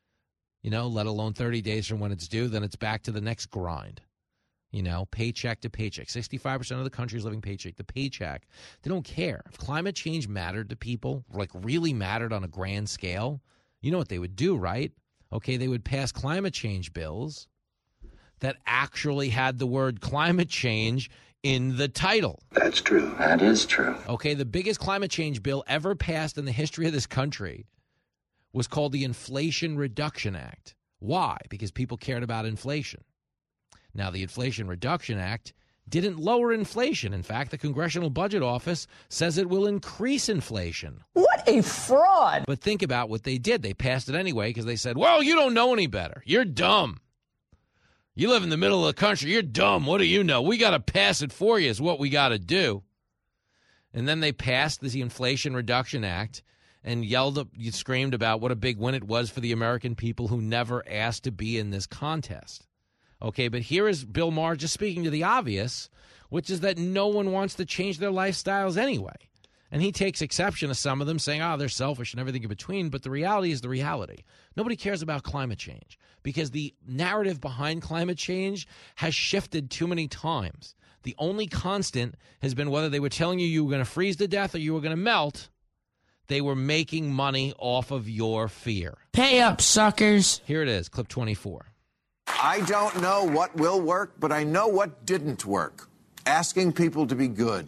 You know, let alone thirty days from when it's due, then it's back to the next grind. You know, paycheck to paycheck. sixty-five percent of the country is living paycheck to paycheck. They don't care. If climate change mattered to people, like really mattered on a grand scale, you know what they would do, right? Okay, they would pass climate change bills that actually had the word climate change in the title. That's true. That is true. Okay, the biggest climate change bill ever passed in the history of this country was called the Inflation Reduction Act. Why? Because people cared about inflation. Now, the Inflation Reduction Act didn't lower inflation. In fact, the Congressional Budget Office says it will increase inflation. What a fraud. But think about what they did. They passed it anyway because they said, well, you don't know any better. You're dumb. You live in the middle of the country. You're dumb. What do you know? We got to pass it for you is what we got to do. And then they passed the Inflation Reduction Act and yelled up, you screamed about what a big win it was for the American people who never asked to be in this contest. Okay, but here is Bill Maher just speaking to the obvious, which is that no one wants to change their lifestyles anyway. And he takes exception to some of them saying, oh, they're selfish and everything in between. But the reality is the reality. Nobody cares about climate change because the narrative behind climate change has shifted too many times. The only constant has been whether they were telling you you were going to freeze to death or you were going to melt. They were making money off of your fear. Pay up, suckers. Here it is, clip twenty-four. I don't know what will work, but I know what didn't work. Asking people to be good.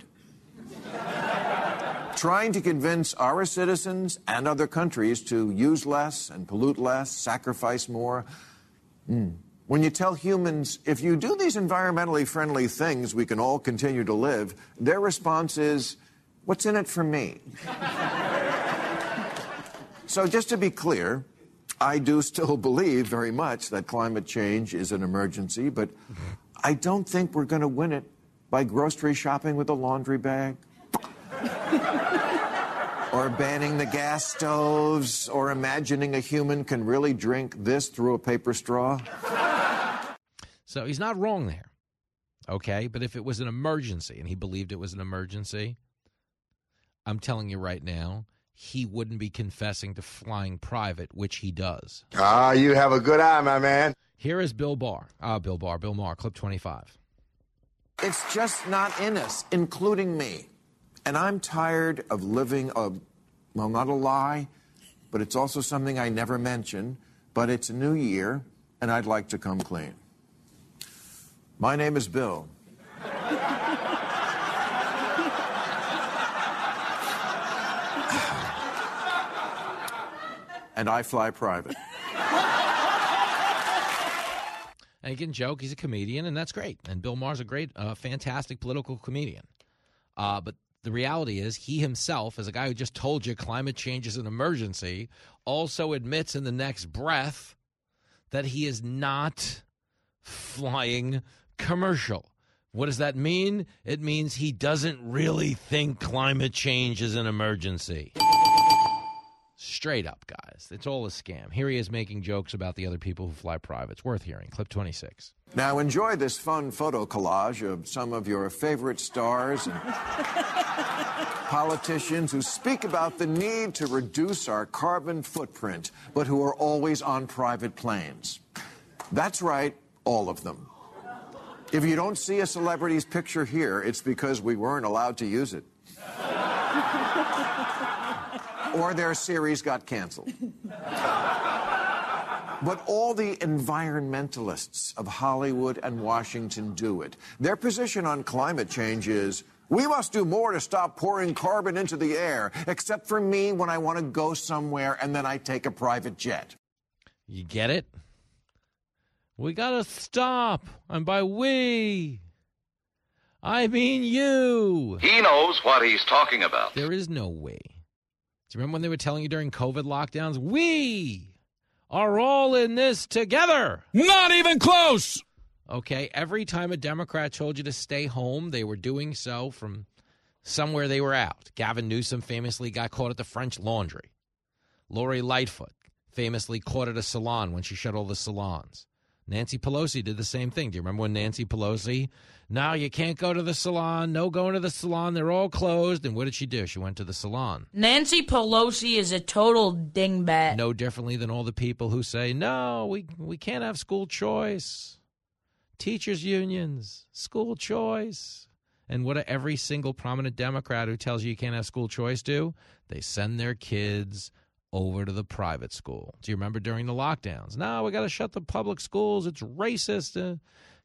Trying to convince our citizens and other countries to use less and pollute less, sacrifice more. Mm. When you tell humans, if you do these environmentally friendly things, we can all continue to live, their response is, what's in it for me? So just to be clear, I do still believe very much that climate change is an emergency, but I don't think we're going to win it by grocery shopping with a laundry bag. Or banning the gas stoves, or imagining a human can really drink this through a paper straw. So he's not wrong there, okay? But if it was an emergency, and he believed it was an emergency, I'm telling you right now, he wouldn't be confessing to flying private, which he does. Ah, you have a good eye, my man. Here is Bill Barr. Ah, Bill Barr, Bill Maher, clip twenty-five. It's just not in us, including me. And I'm tired of living a, well, not a lie, but it's also something I never mention, but it's a new year, and I'd like to come clean. My name is Bill. And I fly private. And he can joke. He's a comedian, and that's great. And Bill Maher's a great, uh, fantastic political comedian. Uh, but the reality is he himself, as a guy who just told you climate change is an emergency, also admits in the next breath that he is not flying commercial. What does that mean? It means he doesn't really think climate change is an emergency. Straight up, guys. It's all a scam. Here he is making jokes about the other people who fly private. It's worth hearing. Clip twenty-six. Now enjoy this fun photo collage of some of your favorite stars and politicians who speak about the need to reduce our carbon footprint, but who are always on private planes. That's right, all of them. If you don't see a celebrity's picture here, it's because we weren't allowed to use it. Or their series got canceled. But all the environmentalists of Hollywood and Washington do it. Their position on climate change is, we must do more to stop pouring carbon into the air, except for me when I want to go somewhere and then I take a private jet. You get it? We gotta stop. And by we, I mean you. He knows what he's talking about. There is no we. Do you remember when they were telling you during COVID lockdowns, we are all in this together? Not even close. Okay, every time a Democrat told you to stay home, they were doing so from somewhere they were out. Gavin Newsom famously got caught at the French Laundry. Lori Lightfoot famously caught at a salon when she shut all the salons. Nancy Pelosi did the same thing. Do you remember when Nancy Pelosi, now you can't go to the salon, no going to the salon, they're all closed. And what did she do? She went to the salon. Nancy Pelosi is a total dingbat. No differently than all the people who say, no, we, we can't have school choice. Teachers' unions, school choice. And what do every single prominent Democrat who tells you you can't have school choice do? They send their kids over to the private school. Do you remember during the lockdowns? No, we got to shut the public schools. It's racist. Uh,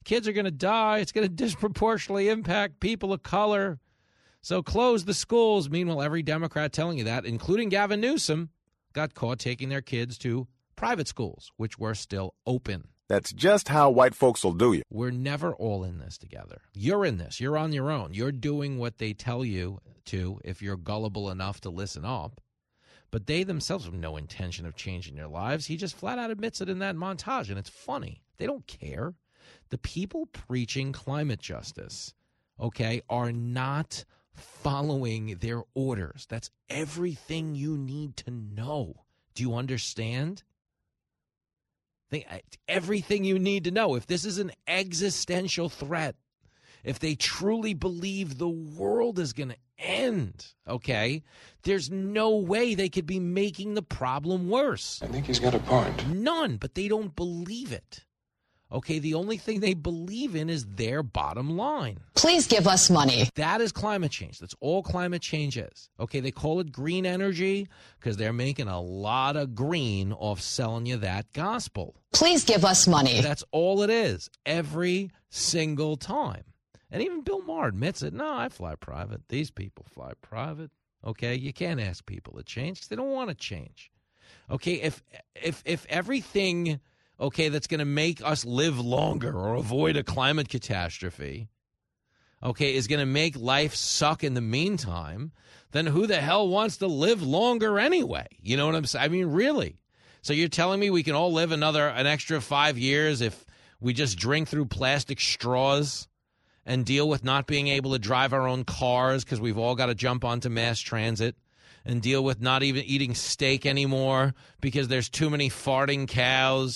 Kids are going to die. It's going to disproportionately impact people of color. So close the schools. Meanwhile, every Democrat telling you that, including Gavin Newsom, got caught taking their kids to private schools, which were still open. That's just how white folks will do you. We're never all in this together. You're in this. You're on your own. You're doing what they tell you to if you're gullible enough to listen up. But they themselves have no intention of changing their lives. He just flat out admits it in that montage, and it's funny. They don't care. The people preaching climate justice, okay, are not following their orders. That's everything you need to know. Do you understand? They, everything you need to know. If this is an existential threat, if they truly believe the world is going to end, okay, there's no way they could be making the problem worse. I think he's got a point. None, but they don't believe it. Okay, the only thing they believe in is their bottom line. Please give us money. That is climate change. That's all climate change is. Okay, they call it green energy because they're making a lot of green off selling you that gospel. Please give us money. That's all it is, every single time. And even Bill Maher admits it. No, I fly private. These people fly private. Okay, you can't ask people to change because they don't want to change. Okay, if if if everything... okay, that's going to make us live longer or avoid a climate catastrophe, okay, is going to make life suck in the meantime, then who the hell wants to live longer anyway? You know what I'm saying? I mean, really? So you're telling me we can all live another, an extra five years if we just drink through plastic straws and deal with not being able to drive our own cars because we've all got to jump onto mass transit? And deal with not even eating steak anymore because there's too many farting cows.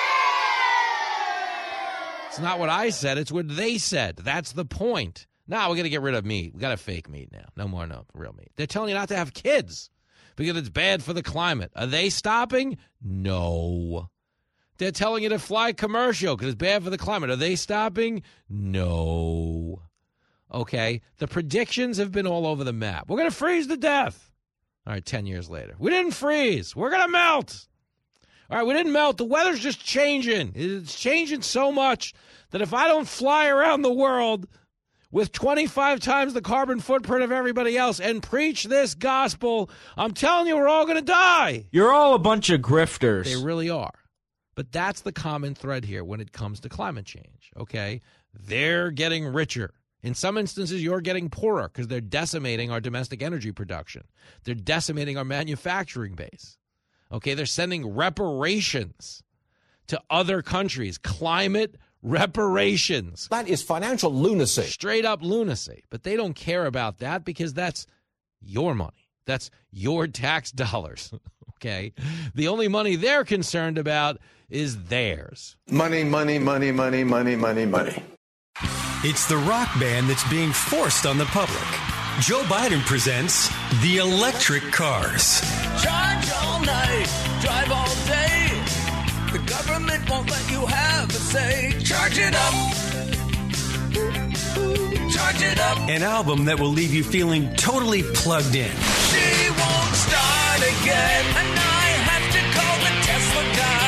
It's not what I said. It's what they said. That's the point. Now we're going to get rid of meat. We got to fake meat now. No more no real meat. They're telling you not to have kids because it's bad for the climate. Are they stopping? No. They're telling you to fly commercial because it's bad for the climate. Are they stopping? No. Okay. The predictions have been all over the map. We're going to freeze to death. All right, ten years later. We didn't freeze. We're going to melt. All right, we didn't melt. The weather's just changing. It's changing so much that if I don't fly around the world with twenty-five times the carbon footprint of everybody else and preach this gospel, I'm telling you, we're all going to die. You're all a bunch of grifters. They really are. But that's the common thread here when it comes to climate change, okay? They're getting richer. In some instances, you're getting poorer because they're decimating our domestic energy production. They're decimating our manufacturing base. Okay, they're sending reparations to other countries. Climate reparations. That is financial lunacy. Straight up lunacy. But they don't care about that because that's your money. That's your tax dollars. Okay? The only money they're concerned about is theirs. Money, money, money, money, money, money, money. It's the rock band that's being forced on the public. Joe Biden presents the electric cars. Charge all night, drive all day. The government won't let you have a say. Charge it up. Charge it up. An album that will leave you feeling totally plugged in. She won't start again, and I have to call the Tesla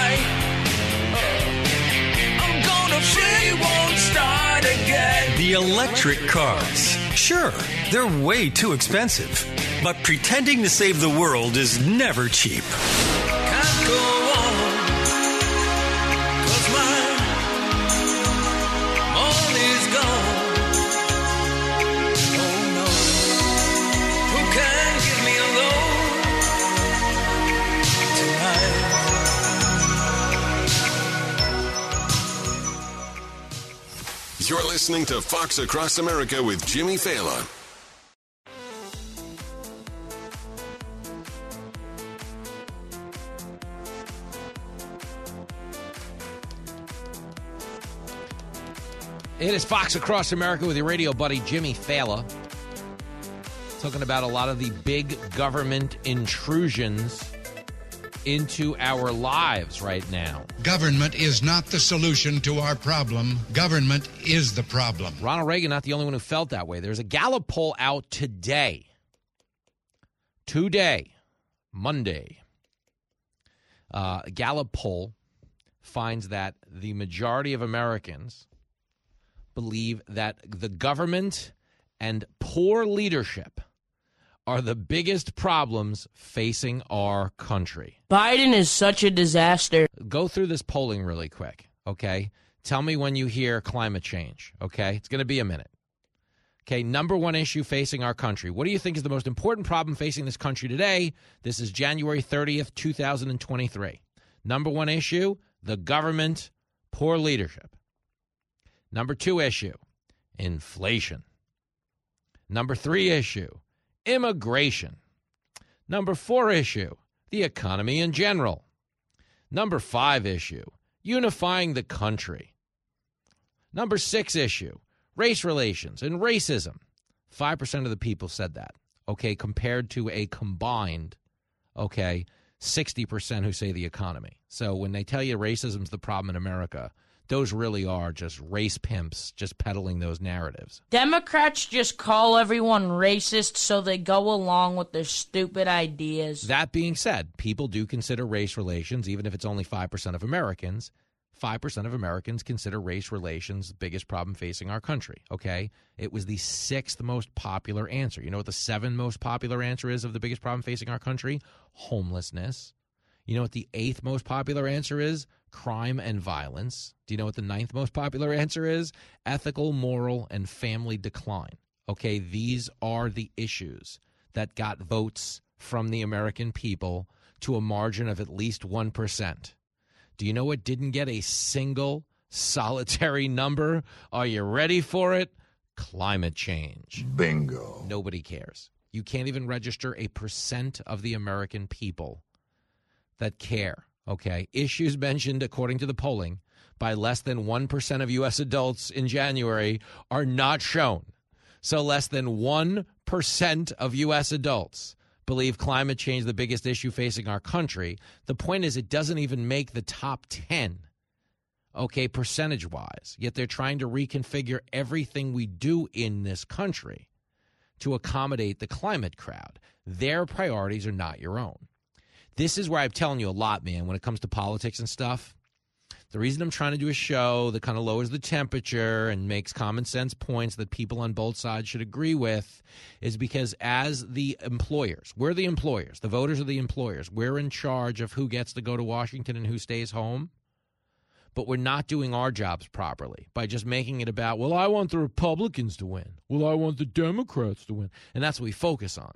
guy. I'm gonna, she won't start again. The electric cars. Sure, they're way too expensive, but pretending to save the world is never cheap. Can't go on, 'cause my money's gone. Oh no, who can give me a loan tonight? You're listening to Fox Across America with Jimmy Fallon. It is Fox Across America with your radio buddy Jimmy Fallon. Talking about a lot of the big government intrusions into our lives right now. Government is not the solution to our problem. Government is the problem. Ronald Reagan, not the only one who felt that way. There's a Gallup poll out today. Today, Monday. Uh, a Gallup poll finds that the majority of Americans believe that the government and poor leadership are the biggest problems facing our country. Biden is such a disaster. Go through this polling really quick, okay? Tell me when you hear climate change, okay? It's going to be a minute. Okay, number one issue facing our country. What do you think is the most important problem facing this country today? This is January thirtieth, two thousand twenty-three. Number one issue, the government, poor leadership. Number two issue, inflation. Number three issue, immigration. Number four issue, the economy in general. Number five issue, unifying the country. Number six issue, race relations and racism. five percent of the people said that, okay, compared to a combined, okay, sixty percent who say the economy. So when they tell you racism's the problem in America, those really are just race pimps just peddling those narratives. Democrats just call everyone racist so they go along with their stupid ideas. That being said, people do consider race relations, even if it's only five percent of Americans. five percent of Americans consider race relations the biggest problem facing our country, okay? It was the sixth most popular answer. You know what the seventh most popular answer is of the biggest problem facing our country? Homelessness. You know what the eighth most popular answer is? Crime and violence. Do you know what the ninth most popular answer is? Ethical, moral, and family decline. Okay, these are the issues that got votes from the American people to a margin of at least one percent. Do you know what didn't get a single solitary number? Are you ready for it? Climate change. Bingo. Nobody cares. You can't even register a percent of the American people that care, okay? Issues mentioned, according to the polling, by less than one percent of U S adults in January are not shown. So less than one percent of U S adults believe climate change is the biggest issue facing our country. The point is it doesn't even make the top ten, okay, percentage-wise. Yet they're trying to reconfigure everything we do in this country to accommodate the climate crowd. Their priorities are not your own. This is where I'm telling you a lot, man, when it comes to politics and stuff. The reason I'm trying to do a show that kind of lowers the temperature and makes common sense points that people on both sides should agree with is because as the employers, we're the employers, the voters are the employers, we're in charge of who gets to go to Washington and who stays home, but we're not doing our jobs properly by just making it about, well, I want the Republicans to win. Well, I want the Democrats to win. And that's what we focus on.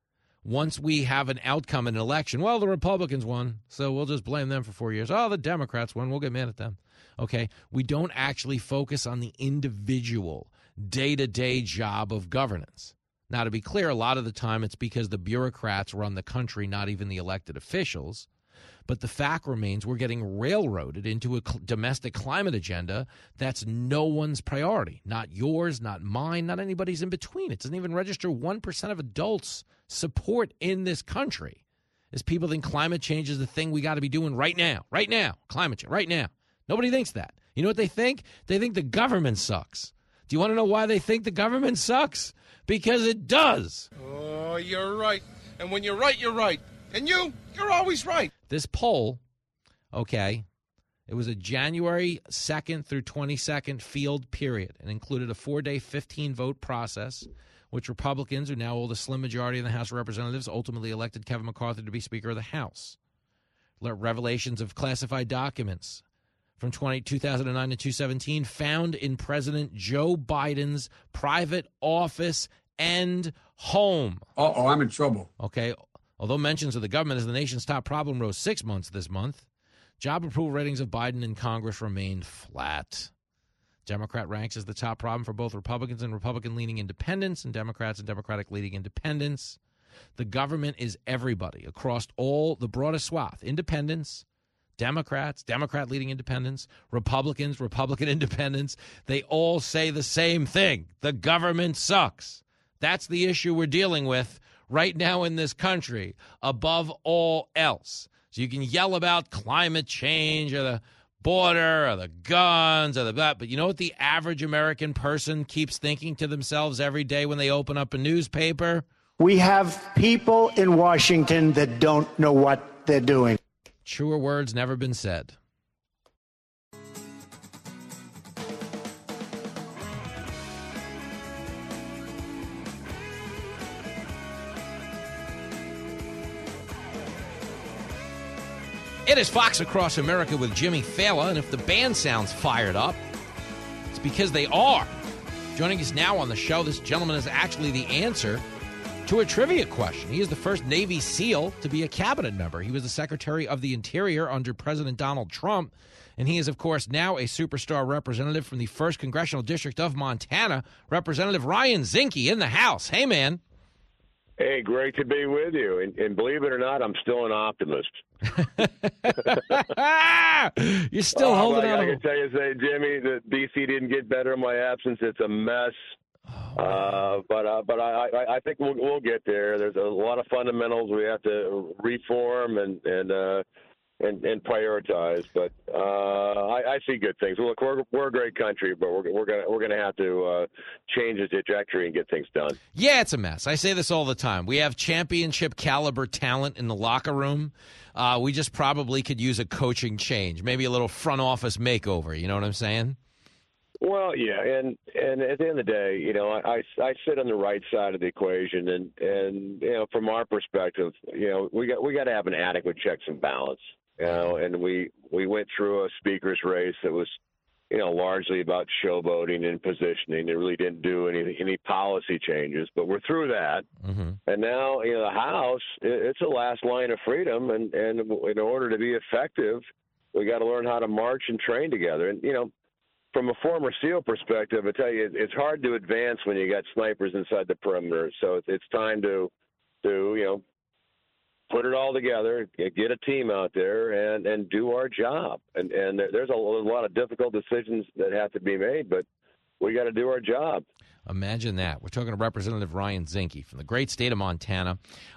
Once we have an outcome in an election, well, the Republicans won, so we'll just blame them for four years. Oh, the Democrats won, we'll get mad at them. Okay, we don't actually focus on the individual day-to-day job of governance. Now, to be clear, a lot of the time it's because the bureaucrats run the country, not even the elected officials. But the fact remains we're getting railroaded into a cl- domestic climate agenda that's no one's priority, not yours, not mine, not anybody's in between. It doesn't even register one percent of adults support in this country as people think climate change is the thing we got to be doing right now, right now, climate change, right now. Nobody thinks that. You know what they think? They think the government sucks. Do you want to know why they think the government sucks? Because it does. Oh, you're right. And when you're right, you're right. And you, you're always right. This poll, okay, it was a January second through twenty-second field period and included a four-day fifteen-vote process, which Republicans, who now hold a slim majority in the House of Representatives, ultimately elected Kevin McCarthy to be Speaker of the House. Revelations of classified documents from two thousand nine to two thousand seventeen found in President Joe Biden's private office and home. Uh-oh, I'm in trouble. Okay. Although mentions of the government as the nation's top problem rose six months this month, job approval ratings of Biden in Congress remained flat. Democrat ranks as the top problem for both Republicans and Republican-leaning independents and Democrats and Democratic-leaning independents. The government is everybody across all the broadest swath. Independents, Democrats, Democrat-leading independents, Republicans, Republican independents. They all say the same thing. The government sucks. That's the issue we're dealing with right now in this country, above all else. So you can yell about climate change or the border or the guns or the that, but you know what the average American person keeps thinking to themselves every day when they open up a newspaper? We have people in Washington that don't know what they're doing. Truer words never been said. It is Fox Across America with Jimmy Fallon, and if the band sounds fired up, it's because they are. Joining us now on the show, this gentleman is actually the answer to a trivia question. He is the first Navy SEAL to be a cabinet member. He was the Secretary of the Interior under President Donald Trump, and he is, of course, now a superstar representative from the first Congressional District of Montana, Representative Ryan Zinke in the House. Hey, man. Hey, great to be with you. And, and believe it or not, I'm still an optimist. You're still oh, holding I, on. I can tell you, say, Jimmy, that D C didn't get better in my absence. It's a mess. Oh, uh, but uh, but I, I, I think we'll, we'll get there. There's a lot of fundamentals we have to reform and and uh, and, and prioritize. But uh, I, I see good things. Look, we're we're a great country, but we're we're gonna we're gonna have to uh, change the trajectory and get things done. Yeah, it's a mess. I say this all the time. We have championship caliber talent in the locker room. Uh, we just probably could use a coaching change, maybe a little front office makeover. You know what I'm saying? Well, yeah, and and at the end of the day, you know, I, I sit on the right side of the equation, and, and you know, from our perspective, you know, we got we got to have an adequate checks and balance, you know, and we we went through a speaker's race that was, you know, largely about showboating and positioning. It really didn't do any any policy changes, but we're through that, mm-hmm. and now you know the House, it's the last line of freedom, and and in order to be effective, we got to learn how to march and train together, and you know. From a former SEAL perspective, I tell you, it's hard to advance when you got snipers inside the perimeter. So it's time to, to you know, put it all together, get a team out there, and, and do our job. And and there's a, a lot of difficult decisions that have to be made, but we got to do our job. Imagine that. We're talking to Representative Ryan Zinke from the great state of Montana.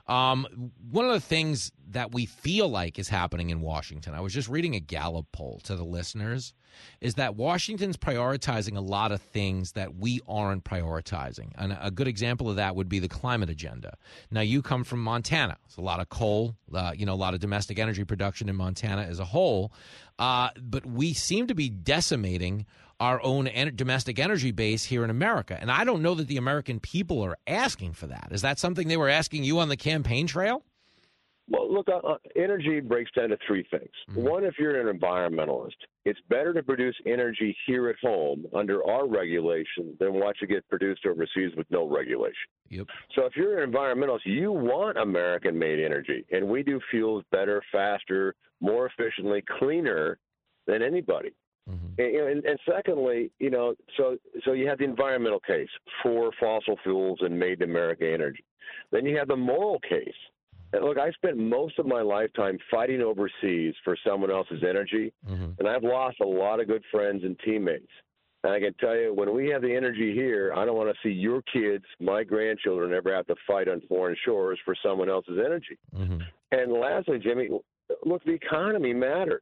Um, one of the things that we feel like is happening in Washington, I was just reading a Gallup poll to the listeners, is that Washington's prioritizing a lot of things that we aren't prioritizing. And a good example of that would be the climate agenda. Now, you come from Montana. It's a lot of coal, uh, you know, a lot of domestic energy production in Montana as a whole. Uh, but we seem to be decimating our own en- domestic energy base here in America. And I don't know that the American people are asking for that. Is that something they were asking you on the campaign trail? Well, look, uh, energy breaks down to three things. Mm-hmm. One, if you're an environmentalist, it's better to produce energy here at home under our regulation than watch it get produced overseas with no regulation. Yep. So if you're an environmentalist, you want American-made energy, and we do fuels better, faster, more efficiently, cleaner than anybody. Mm-hmm. And, and, and secondly, you know, so so you have the environmental case for fossil fuels and made in America energy. Then you have the moral case. And look, I spent most of my lifetime fighting overseas for someone else's energy, mm-hmm. and I've lost a lot of good friends and teammates. And I can tell you, when we have the energy here, I don't want to see your kids, my grandchildren, ever have to fight on foreign shores for someone else's energy. Mm-hmm. And lastly, Jimmy, look, the economy matters.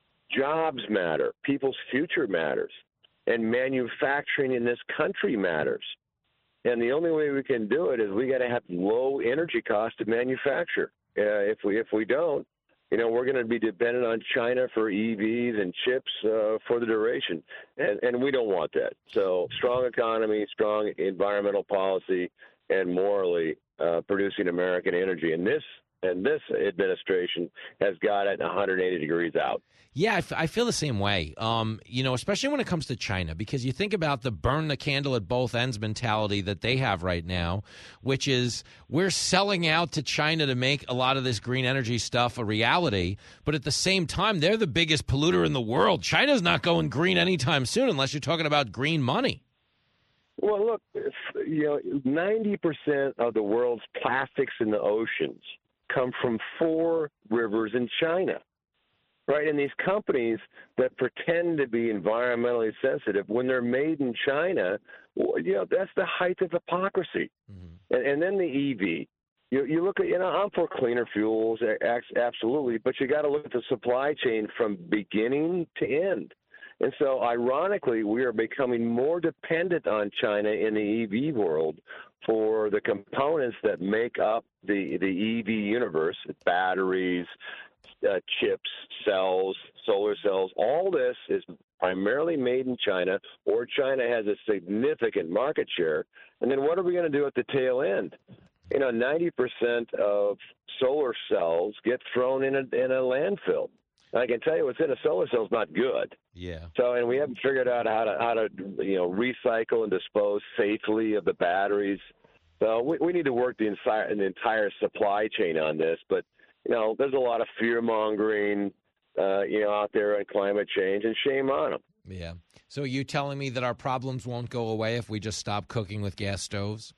Jobs matter. People's future matters. And manufacturing in this country matters. And the only way we can do it is we got to have low energy costs to manufacture. Uh, if we if we don't, you know, we're going to be dependent on China for E Vs and chips uh, for the duration. And, and we don't want that. So strong economy, strong environmental policy, and morally uh, producing American energy. And this And this administration has got it one hundred eighty degrees out. Yeah, I, f- I feel the same way, um, you know, especially when it comes to China, because you think about the burn the candle at both ends mentality that they have right now, which is we're selling out to China to make a lot of this green energy stuff a reality. But at the same time, they're the biggest polluter in the world. China's not going green anytime soon unless you're talking about green money. Well, look, you know, ninety percent of the world's plastics in the oceans come from four rivers in China, right? And these companies that pretend to be environmentally sensitive, when they're made in China, well, you know, that's the height of hypocrisy. Mm-hmm. And, and then the E V. You, you look at, you know, I'm for cleaner fuels, absolutely, but you got to look at the supply chain from beginning to end. And so, ironically, we are becoming more dependent on China in the E V world for the components that make up the, the E V universe, batteries, uh, chips, cells, solar cells. All this is primarily made in China, or China has a significant market share. And then what are we going to do at the tail end? You know, ninety percent of solar cells get thrown in a, in a landfill. I can tell you what's in a solar cell is not good. Yeah. So, and we haven't figured out how to how to you know recycle and dispose safely of the batteries. So we, we need to work the entire the entire supply chain on this. But you know, there's a lot of fear mongering, uh, you know, out there on climate change, and shame on them. Yeah. So are you telling me that our problems won't go away if we just stop cooking with gas stoves?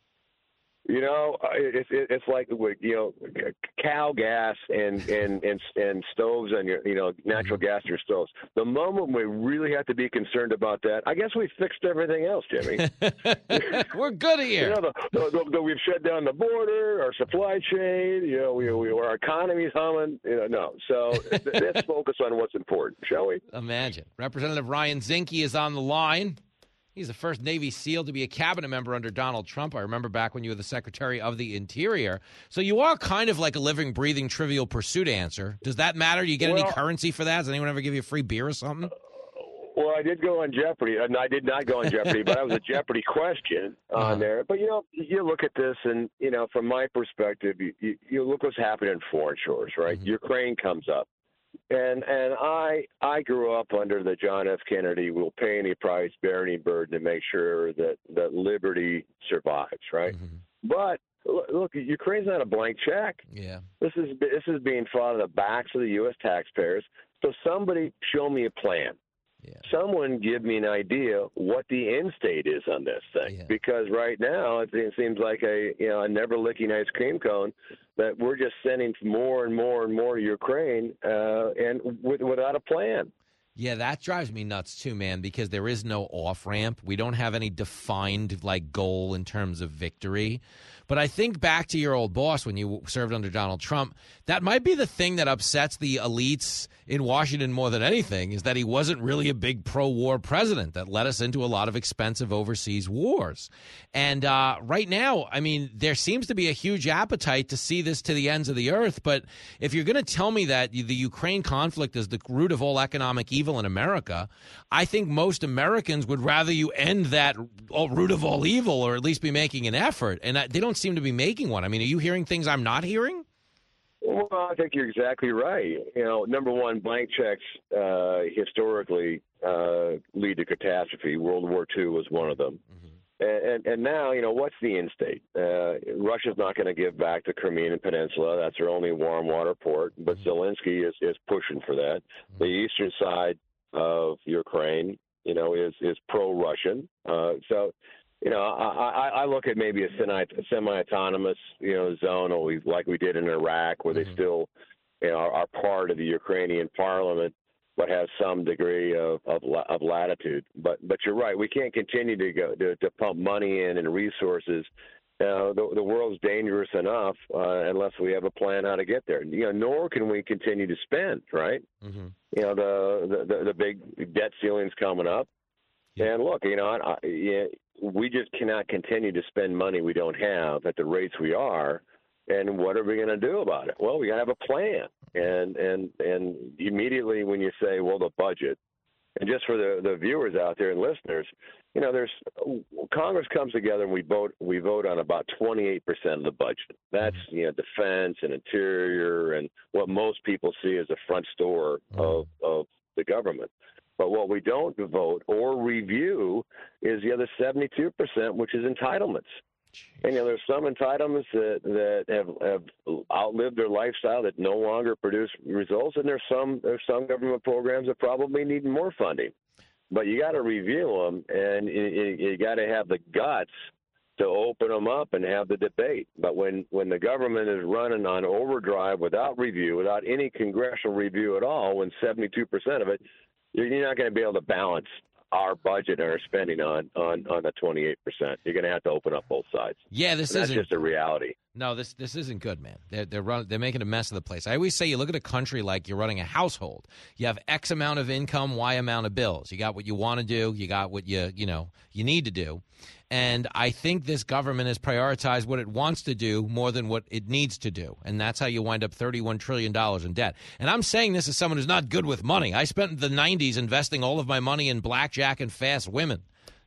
You know, it's it's like you know, cow gas and and and, and stoves on your you know natural gas in your stoves. The moment we really have to be concerned about that, I guess we fixed everything else, Jimmy. We're good here. You know, the, the, the, we've shut down the border, our supply chain. You know, we, we our economy's humming. You know, no. So let's focus on what's important, shall we? Imagine. Representative Ryan Zinke is on the line. He's the first Navy SEAL to be a cabinet member under Donald Trump. I remember back when you were the Secretary of the Interior. So you are kind of like a living, breathing, Trivial Pursuit answer. Does that matter? Do you get well, any currency for that? Does anyone ever give you a free beer or something? Well, I did go on Jeopardy. And I did not go on Jeopardy, but I was a Jeopardy question on uh-huh. there. But, you know, you look at this and, you know, from my perspective, you, you, you look what's happening in foreign shores, right? Mm-hmm. Ukraine comes up. And and I I grew up under the John F. Kennedy, we'll pay any price, bear any burden to make sure that, that liberty survives, right? Mm-hmm. But look, Ukraine's not a blank check. Yeah, this is this is being fought on the backs of the U S taxpayers. So somebody show me a plan. Yeah. Someone give me an idea what the end state is on this thing, yeah. because right now it seems like a you know a never licking ice cream cone that we're just sending more and more and more to Ukraine uh, and with, without a plan. Yeah, that drives me nuts too, man, because there is no off ramp. We don't have any defined like goal in terms of victory. But I think back to your old boss when you served under Donald Trump, that might be the thing that upsets the elites in Washington more than anything, is that he wasn't really a big pro-war president that led us into a lot of expensive overseas wars. And uh, right now, I mean, there seems to be a huge appetite to see this to the ends of the earth. But if you're going to tell me that the Ukraine conflict is the root of all economic evil in America, I think most Americans would rather you end that root of all evil, or at least be making an effort. And they don't seem to be making one. I mean, are you hearing things I'm not hearing? Well, I think you're exactly right. You know, number one, blank checks uh, historically uh, lead to catastrophe. World War Two was one of them. Mm-hmm. And, and, and now, you know, what's the end state? Uh, Russia's not going to give back the Crimean Peninsula. That's their only warm water port. But mm-hmm. Zelensky is, is pushing for that. Mm-hmm. The eastern side of Ukraine, you know, is, is pro-Russian. Uh, so, You know, I, I look at maybe a semi-autonomous, you know, zone, or we, like we did in Iraq, where mm-hmm. they still, you know, are part of the Ukrainian parliament, but have some degree of, of, of latitude. But but you're right, we can't continue to go to, to pump money in and resources. Uh, the, the world's dangerous enough uh, unless we have a plan how to get there. You know, nor can we continue to spend. Right? Mm-hmm. You know, the, the the big debt ceiling's coming up, yeah. and look, you know, I, I, yeah, we just cannot continue to spend money we don't have at the rates we are. And what are we going to do about it? Well, we got to have a plan. And and and immediately when you say, well, the budget, and just for the, the viewers out there and listeners, you know, there's Congress comes together and we vote we vote on about twenty-eight percent of the budget. That's, you know, defense and interior and what most people see as the front store of, of the government. But what we don't vote or review is the other seventy-two percent, which is entitlements. Jeez. And, you know, there's some entitlements that, that have, have outlived their lifestyle that no longer produce results, and there's some there's some government programs that probably need more funding. But you got to review them, and you, you got to have the guts to open them up and have the debate. But when, when the government is running on overdrive without review, without any congressional review at all, when seventy-two percent of it, you're not going to be able to balance our budget and our spending on, on, on the twenty-eight percent. You're going to have to open up both sides. Yeah, this and isn't that's just a reality. No, this this isn't good, man. They're they're run, they're making a mess of the place. I always say you look at a country like you're running a household. You have X amount of income, Y amount of bills. You got what you want to do. You got what you you know you need to do. And I think this government has prioritized what it wants to do more than what it needs to do. And that's how you wind up thirty-one trillion dollars in debt. And I'm saying this as someone who's not good with money. I spent the nineties investing all of my money in blackjack and fast women.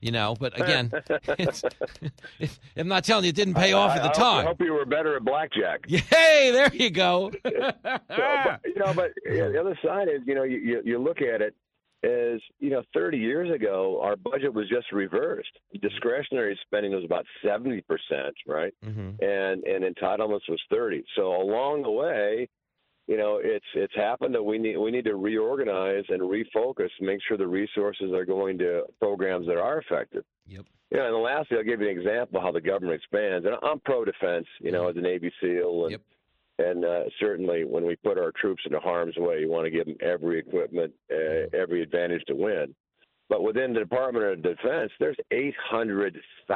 You know, but again, it's, I'm not telling you it didn't pay I, off I, at the I time. I hope you were better at blackjack. Hey, there you go. so, but, you know, but the other side is, you know, you, you, you look at it as, you know, thirty years ago, our budget was just reversed. Discretionary spending was about seventy percent, right? Mm-hmm. And and entitlements was thirty. So along the way, you know, it's it's happened that we need we need to reorganize and refocus, make sure the resources are going to programs that are effective. Yep. You know, and then lastly, I'll give you an example of how the government expands. And I'm pro-defense, you know, as a Navy SEAL. And, yep. and uh, certainly when we put our troops into harm's way, you want to give them every equipment, uh, every advantage to win. But within the Department of Defense, there's eight hundred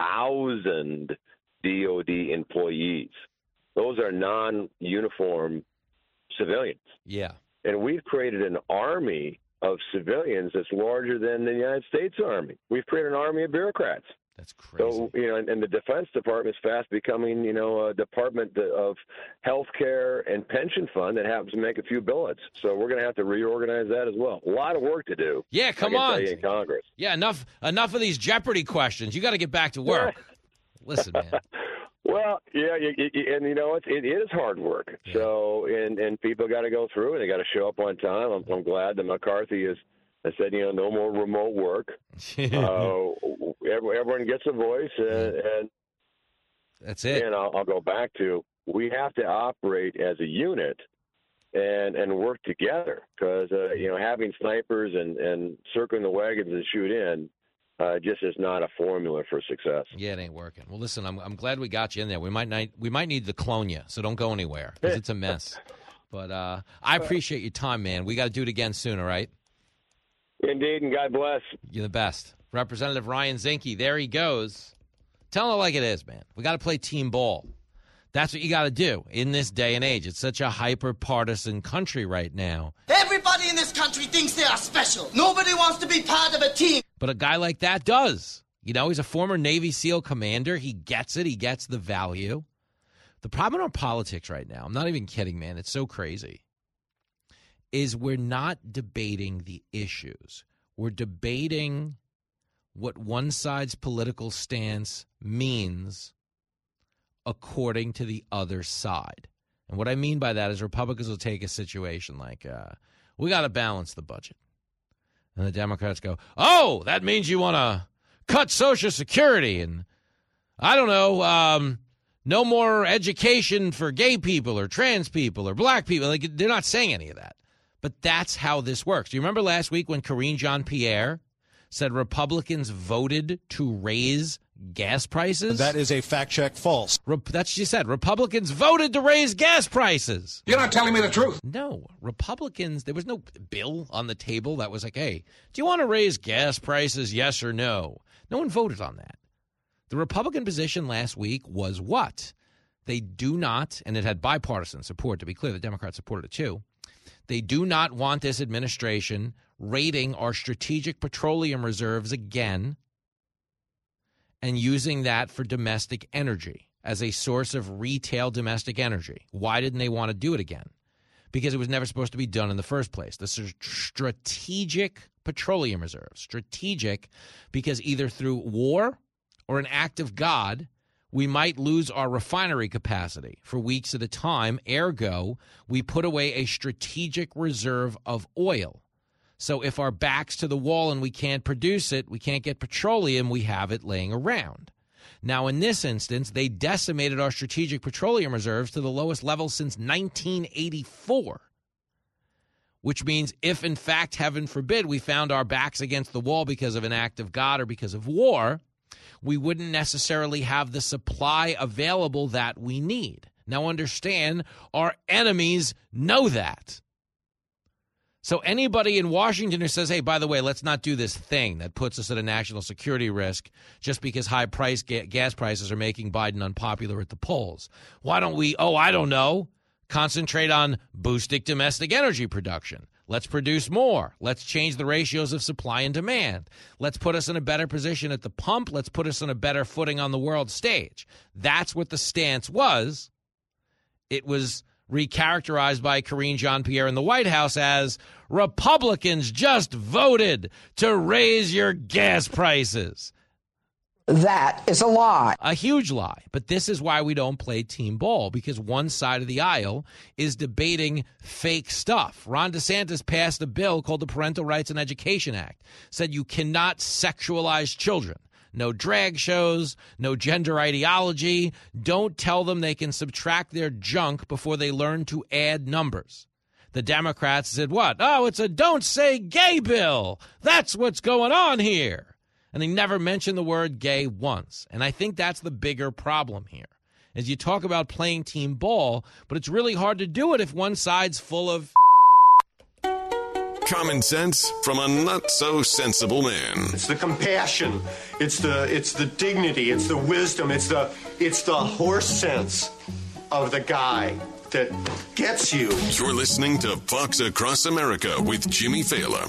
thousand D O D employees. Those are non-uniform civilians. Yeah. And we've created an army of civilians that's larger than the United States Army. We've created an army of bureaucrats. That's crazy. So, you know, and, and the Defense Department is fast becoming, you know, a department of health care and pension fund that happens to make a few billets. So we're going to have to reorganize that as well. A lot of work to do. Yeah, come I can on. tell you in Congress. Yeah, enough enough of these Jeopardy questions. You got to get back to work. Listen, man. Well, yeah, you, you, and you know it, it is hard work. Yeah. So, and and people got to go through and they got to show up on time. I'm, I'm glad that McCarthy is. I said, you know, no more remote work. uh, everyone gets a voice, and, and that's it. And I'll, I'll go back to we have to operate as a unit and and work together because uh, you know having snipers and and circling the wagons and shoot in. Uh, just is not a formula for success. Yeah, it ain't working. Well, listen, I'm I'm glad we got you in there. We might not, we might need to clone you, so don't go anywhere because it's a mess. But uh, I appreciate your time, man. We got to do it again soon, all right? Indeed, and God bless. You're the best. Representative Ryan Zinke, there he goes. Tell it like it is, man. We got to play team ball. That's what you got to do in this day and age. It's such a hyper-partisan country right now. Everybody in this country thinks they are special. Nobody wants to be part of a team. But a guy like that does. You know, he's a former Navy SEAL commander. He gets it. He gets the value. The problem in our politics right now, I'm not even kidding, man, it's so crazy, is we're not debating the issues. We're debating what one side's political stance means according to the other side. And what I mean by that is Republicans will take a situation like, uh, we got to balance the budget. And the Democrats go, oh, that means you want to cut Social Security and, I don't know, um, no more education for gay people or trans people or black people. Like, they're not saying any of that. But that's how this works. Do you remember last week when Karine Jean-Pierre said Republicans voted to raise gas prices? That is a fact check false. Re- that's what she said. Republicans voted to raise gas prices. You're not telling me the truth. No. Republicans, there was no bill on the table that was like, hey, do you want to raise gas prices, yes or no? No one voted on that. The Republican position last week was what? They do not, and it had bipartisan support, to be clear, the Democrats supported it too. They do not want this administration raiding our strategic petroleum reserves again and using that for domestic energy as a source of retail domestic energy. Why didn't they want to do it again? Because it was never supposed to be done in the first place. This is strategic petroleum reserves. Strategic because either through war or an act of God, we might lose our refinery capacity for weeks at a time. Ergo, we put away a strategic reserve of oil. So if our back's to the wall and we can't produce it, we can't get petroleum, we have it laying around. Now, in this instance, they decimated our strategic petroleum reserves to the lowest level since nineteen eighty-four, which means if, in fact, heaven forbid, we found our backs against the wall because of an act of God or because of war, we wouldn't necessarily have the supply available that we need. Now, understand, our enemies know that. So anybody in Washington who says, hey, by the way, let's not do this thing that puts us at a national security risk just because high price ga- gas prices are making Biden unpopular at the polls. Why don't we, oh, I don't know, concentrate on boosting domestic energy production? Let's produce more. Let's change the ratios of supply and demand. Let's put us in a better position at the pump. Let's put us on a better footing on the world stage. That's what the stance was. It was recharacterized by Karine Jean-Pierre in the White House as Republicans just voted to raise your gas prices. That is a lie. A huge lie. But this is why we don't play team ball, because one side of the aisle is debating fake stuff. Ron DeSantis passed a bill called the Parental Rights and Education Act, said you cannot sexualize children. No drag shows, no gender ideology. Don't tell them they can subtract their junk before they learn to add numbers. The Democrats said, what? Oh, it's a don't say gay bill. That's what's going on here. And they never mentioned the word gay once. And I think that's the bigger problem here, is you talk about playing team ball, but it's really hard to do it if one side's full of common sense from a not-so-sensible man. It's the compassion. It's the it's the dignity. It's the wisdom. It's the it's the horse sense of the guy that gets you. You're listening to Fox Across America with Jimmy Fallon.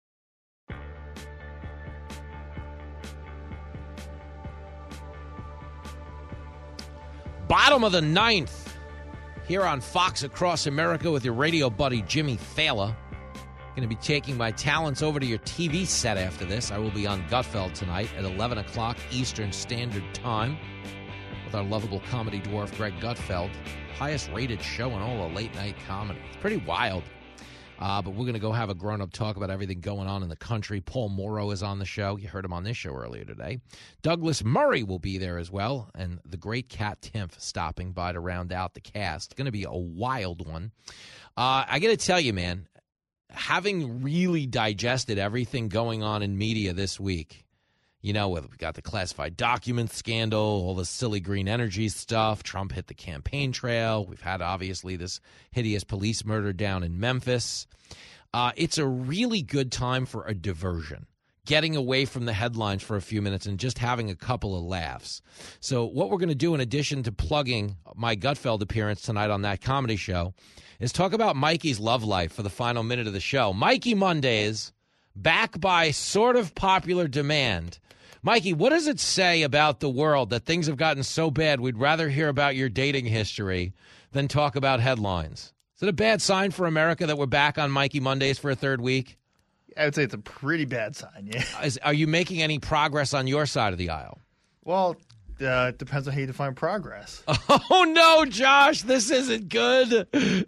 Bottom of the ninth here on Fox Across America with your radio buddy Jimmy Fallon. Going to be taking my talents over to your T V set after this. I will be on Gutfeld tonight at eleven o'clock Eastern Standard Time with our lovable comedy dwarf Greg Gutfeld. Highest rated show in all of late night comedy. It's pretty wild. Uh, but we're going to go have a grown-up talk about everything going on in the country. Paul Morrow is on the show. You heard him on this show earlier today. Douglas Murray will be there as well, and the great Kat Timpf stopping by to round out the cast. Going to be a wild one. Uh, I got to tell you, man, having really digested everything going on in media this week, you know, we got the classified document scandal, all the silly green energy stuff. Trump hit the campaign trail. We've had, obviously, this hideous police murder down in Memphis. Uh, it's a really good time for a diversion, getting away from the headlines for a few minutes and just having a couple of laughs. So what we're going to do, in addition to plugging my Gutfeld appearance tonight on that comedy show, is talk about Mikey's love life for the final minute of the show. Mikey Mondays, back by sort of popular demand. Mikey, what does it say about the world that things have gotten so bad we'd rather hear about your dating history than talk about headlines? Is it a bad sign for America that we're back on Mikey Mondays for a third week? I would say it's a pretty bad sign, yeah. Is, are you making any progress on your side of the aisle? Well, uh, it depends on how you define progress. Oh, no, Josh, this isn't good.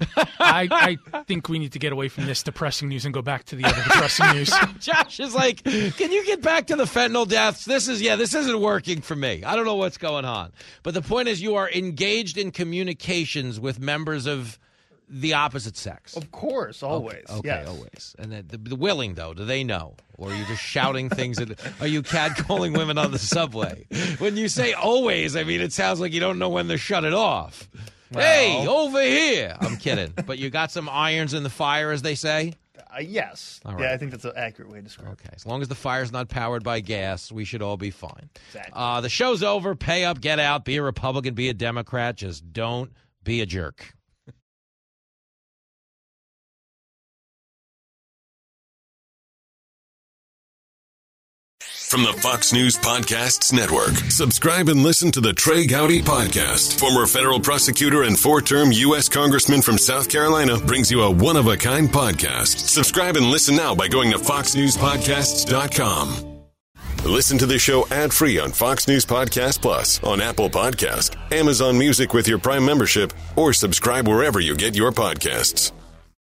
I, I think we need to get away from this depressing news and go back to the other depressing news. Josh is like, can you get back to the fentanyl deaths? This is, yeah, this isn't working for me. I don't know what's going on. But the point is, you are engaged in communications with members of the opposite sex. Of course, always. Okay, okay yes. always. And the, the, the willing, though, do they know? Or are you just shouting things? At, are you catcalling women on the subway? When you say always, I mean, it sounds like you don't know when to shut it off. Well, hey, over here. I'm kidding. But you got some irons in the fire, as they say? Uh, yes. All right. Yeah, I think that's an accurate way to describe it. Okay. As long as the fire's not powered by gas, we should all be fine. Exactly. Uh, the show's over. Pay up, get out, be a Republican, be a Democrat. Just don't be a jerk. From the Fox News Podcasts Network. Subscribe and listen to the Trey Gowdy Podcast. Former federal prosecutor and four-term U S Congressman from South Carolina brings you a one-of-a-kind podcast. Subscribe and listen now by going to fox news podcasts dot com. Listen to the show ad-free on Fox News Podcast Plus, on Apple Podcast, Amazon Music with your Prime membership, or subscribe wherever you get your podcasts.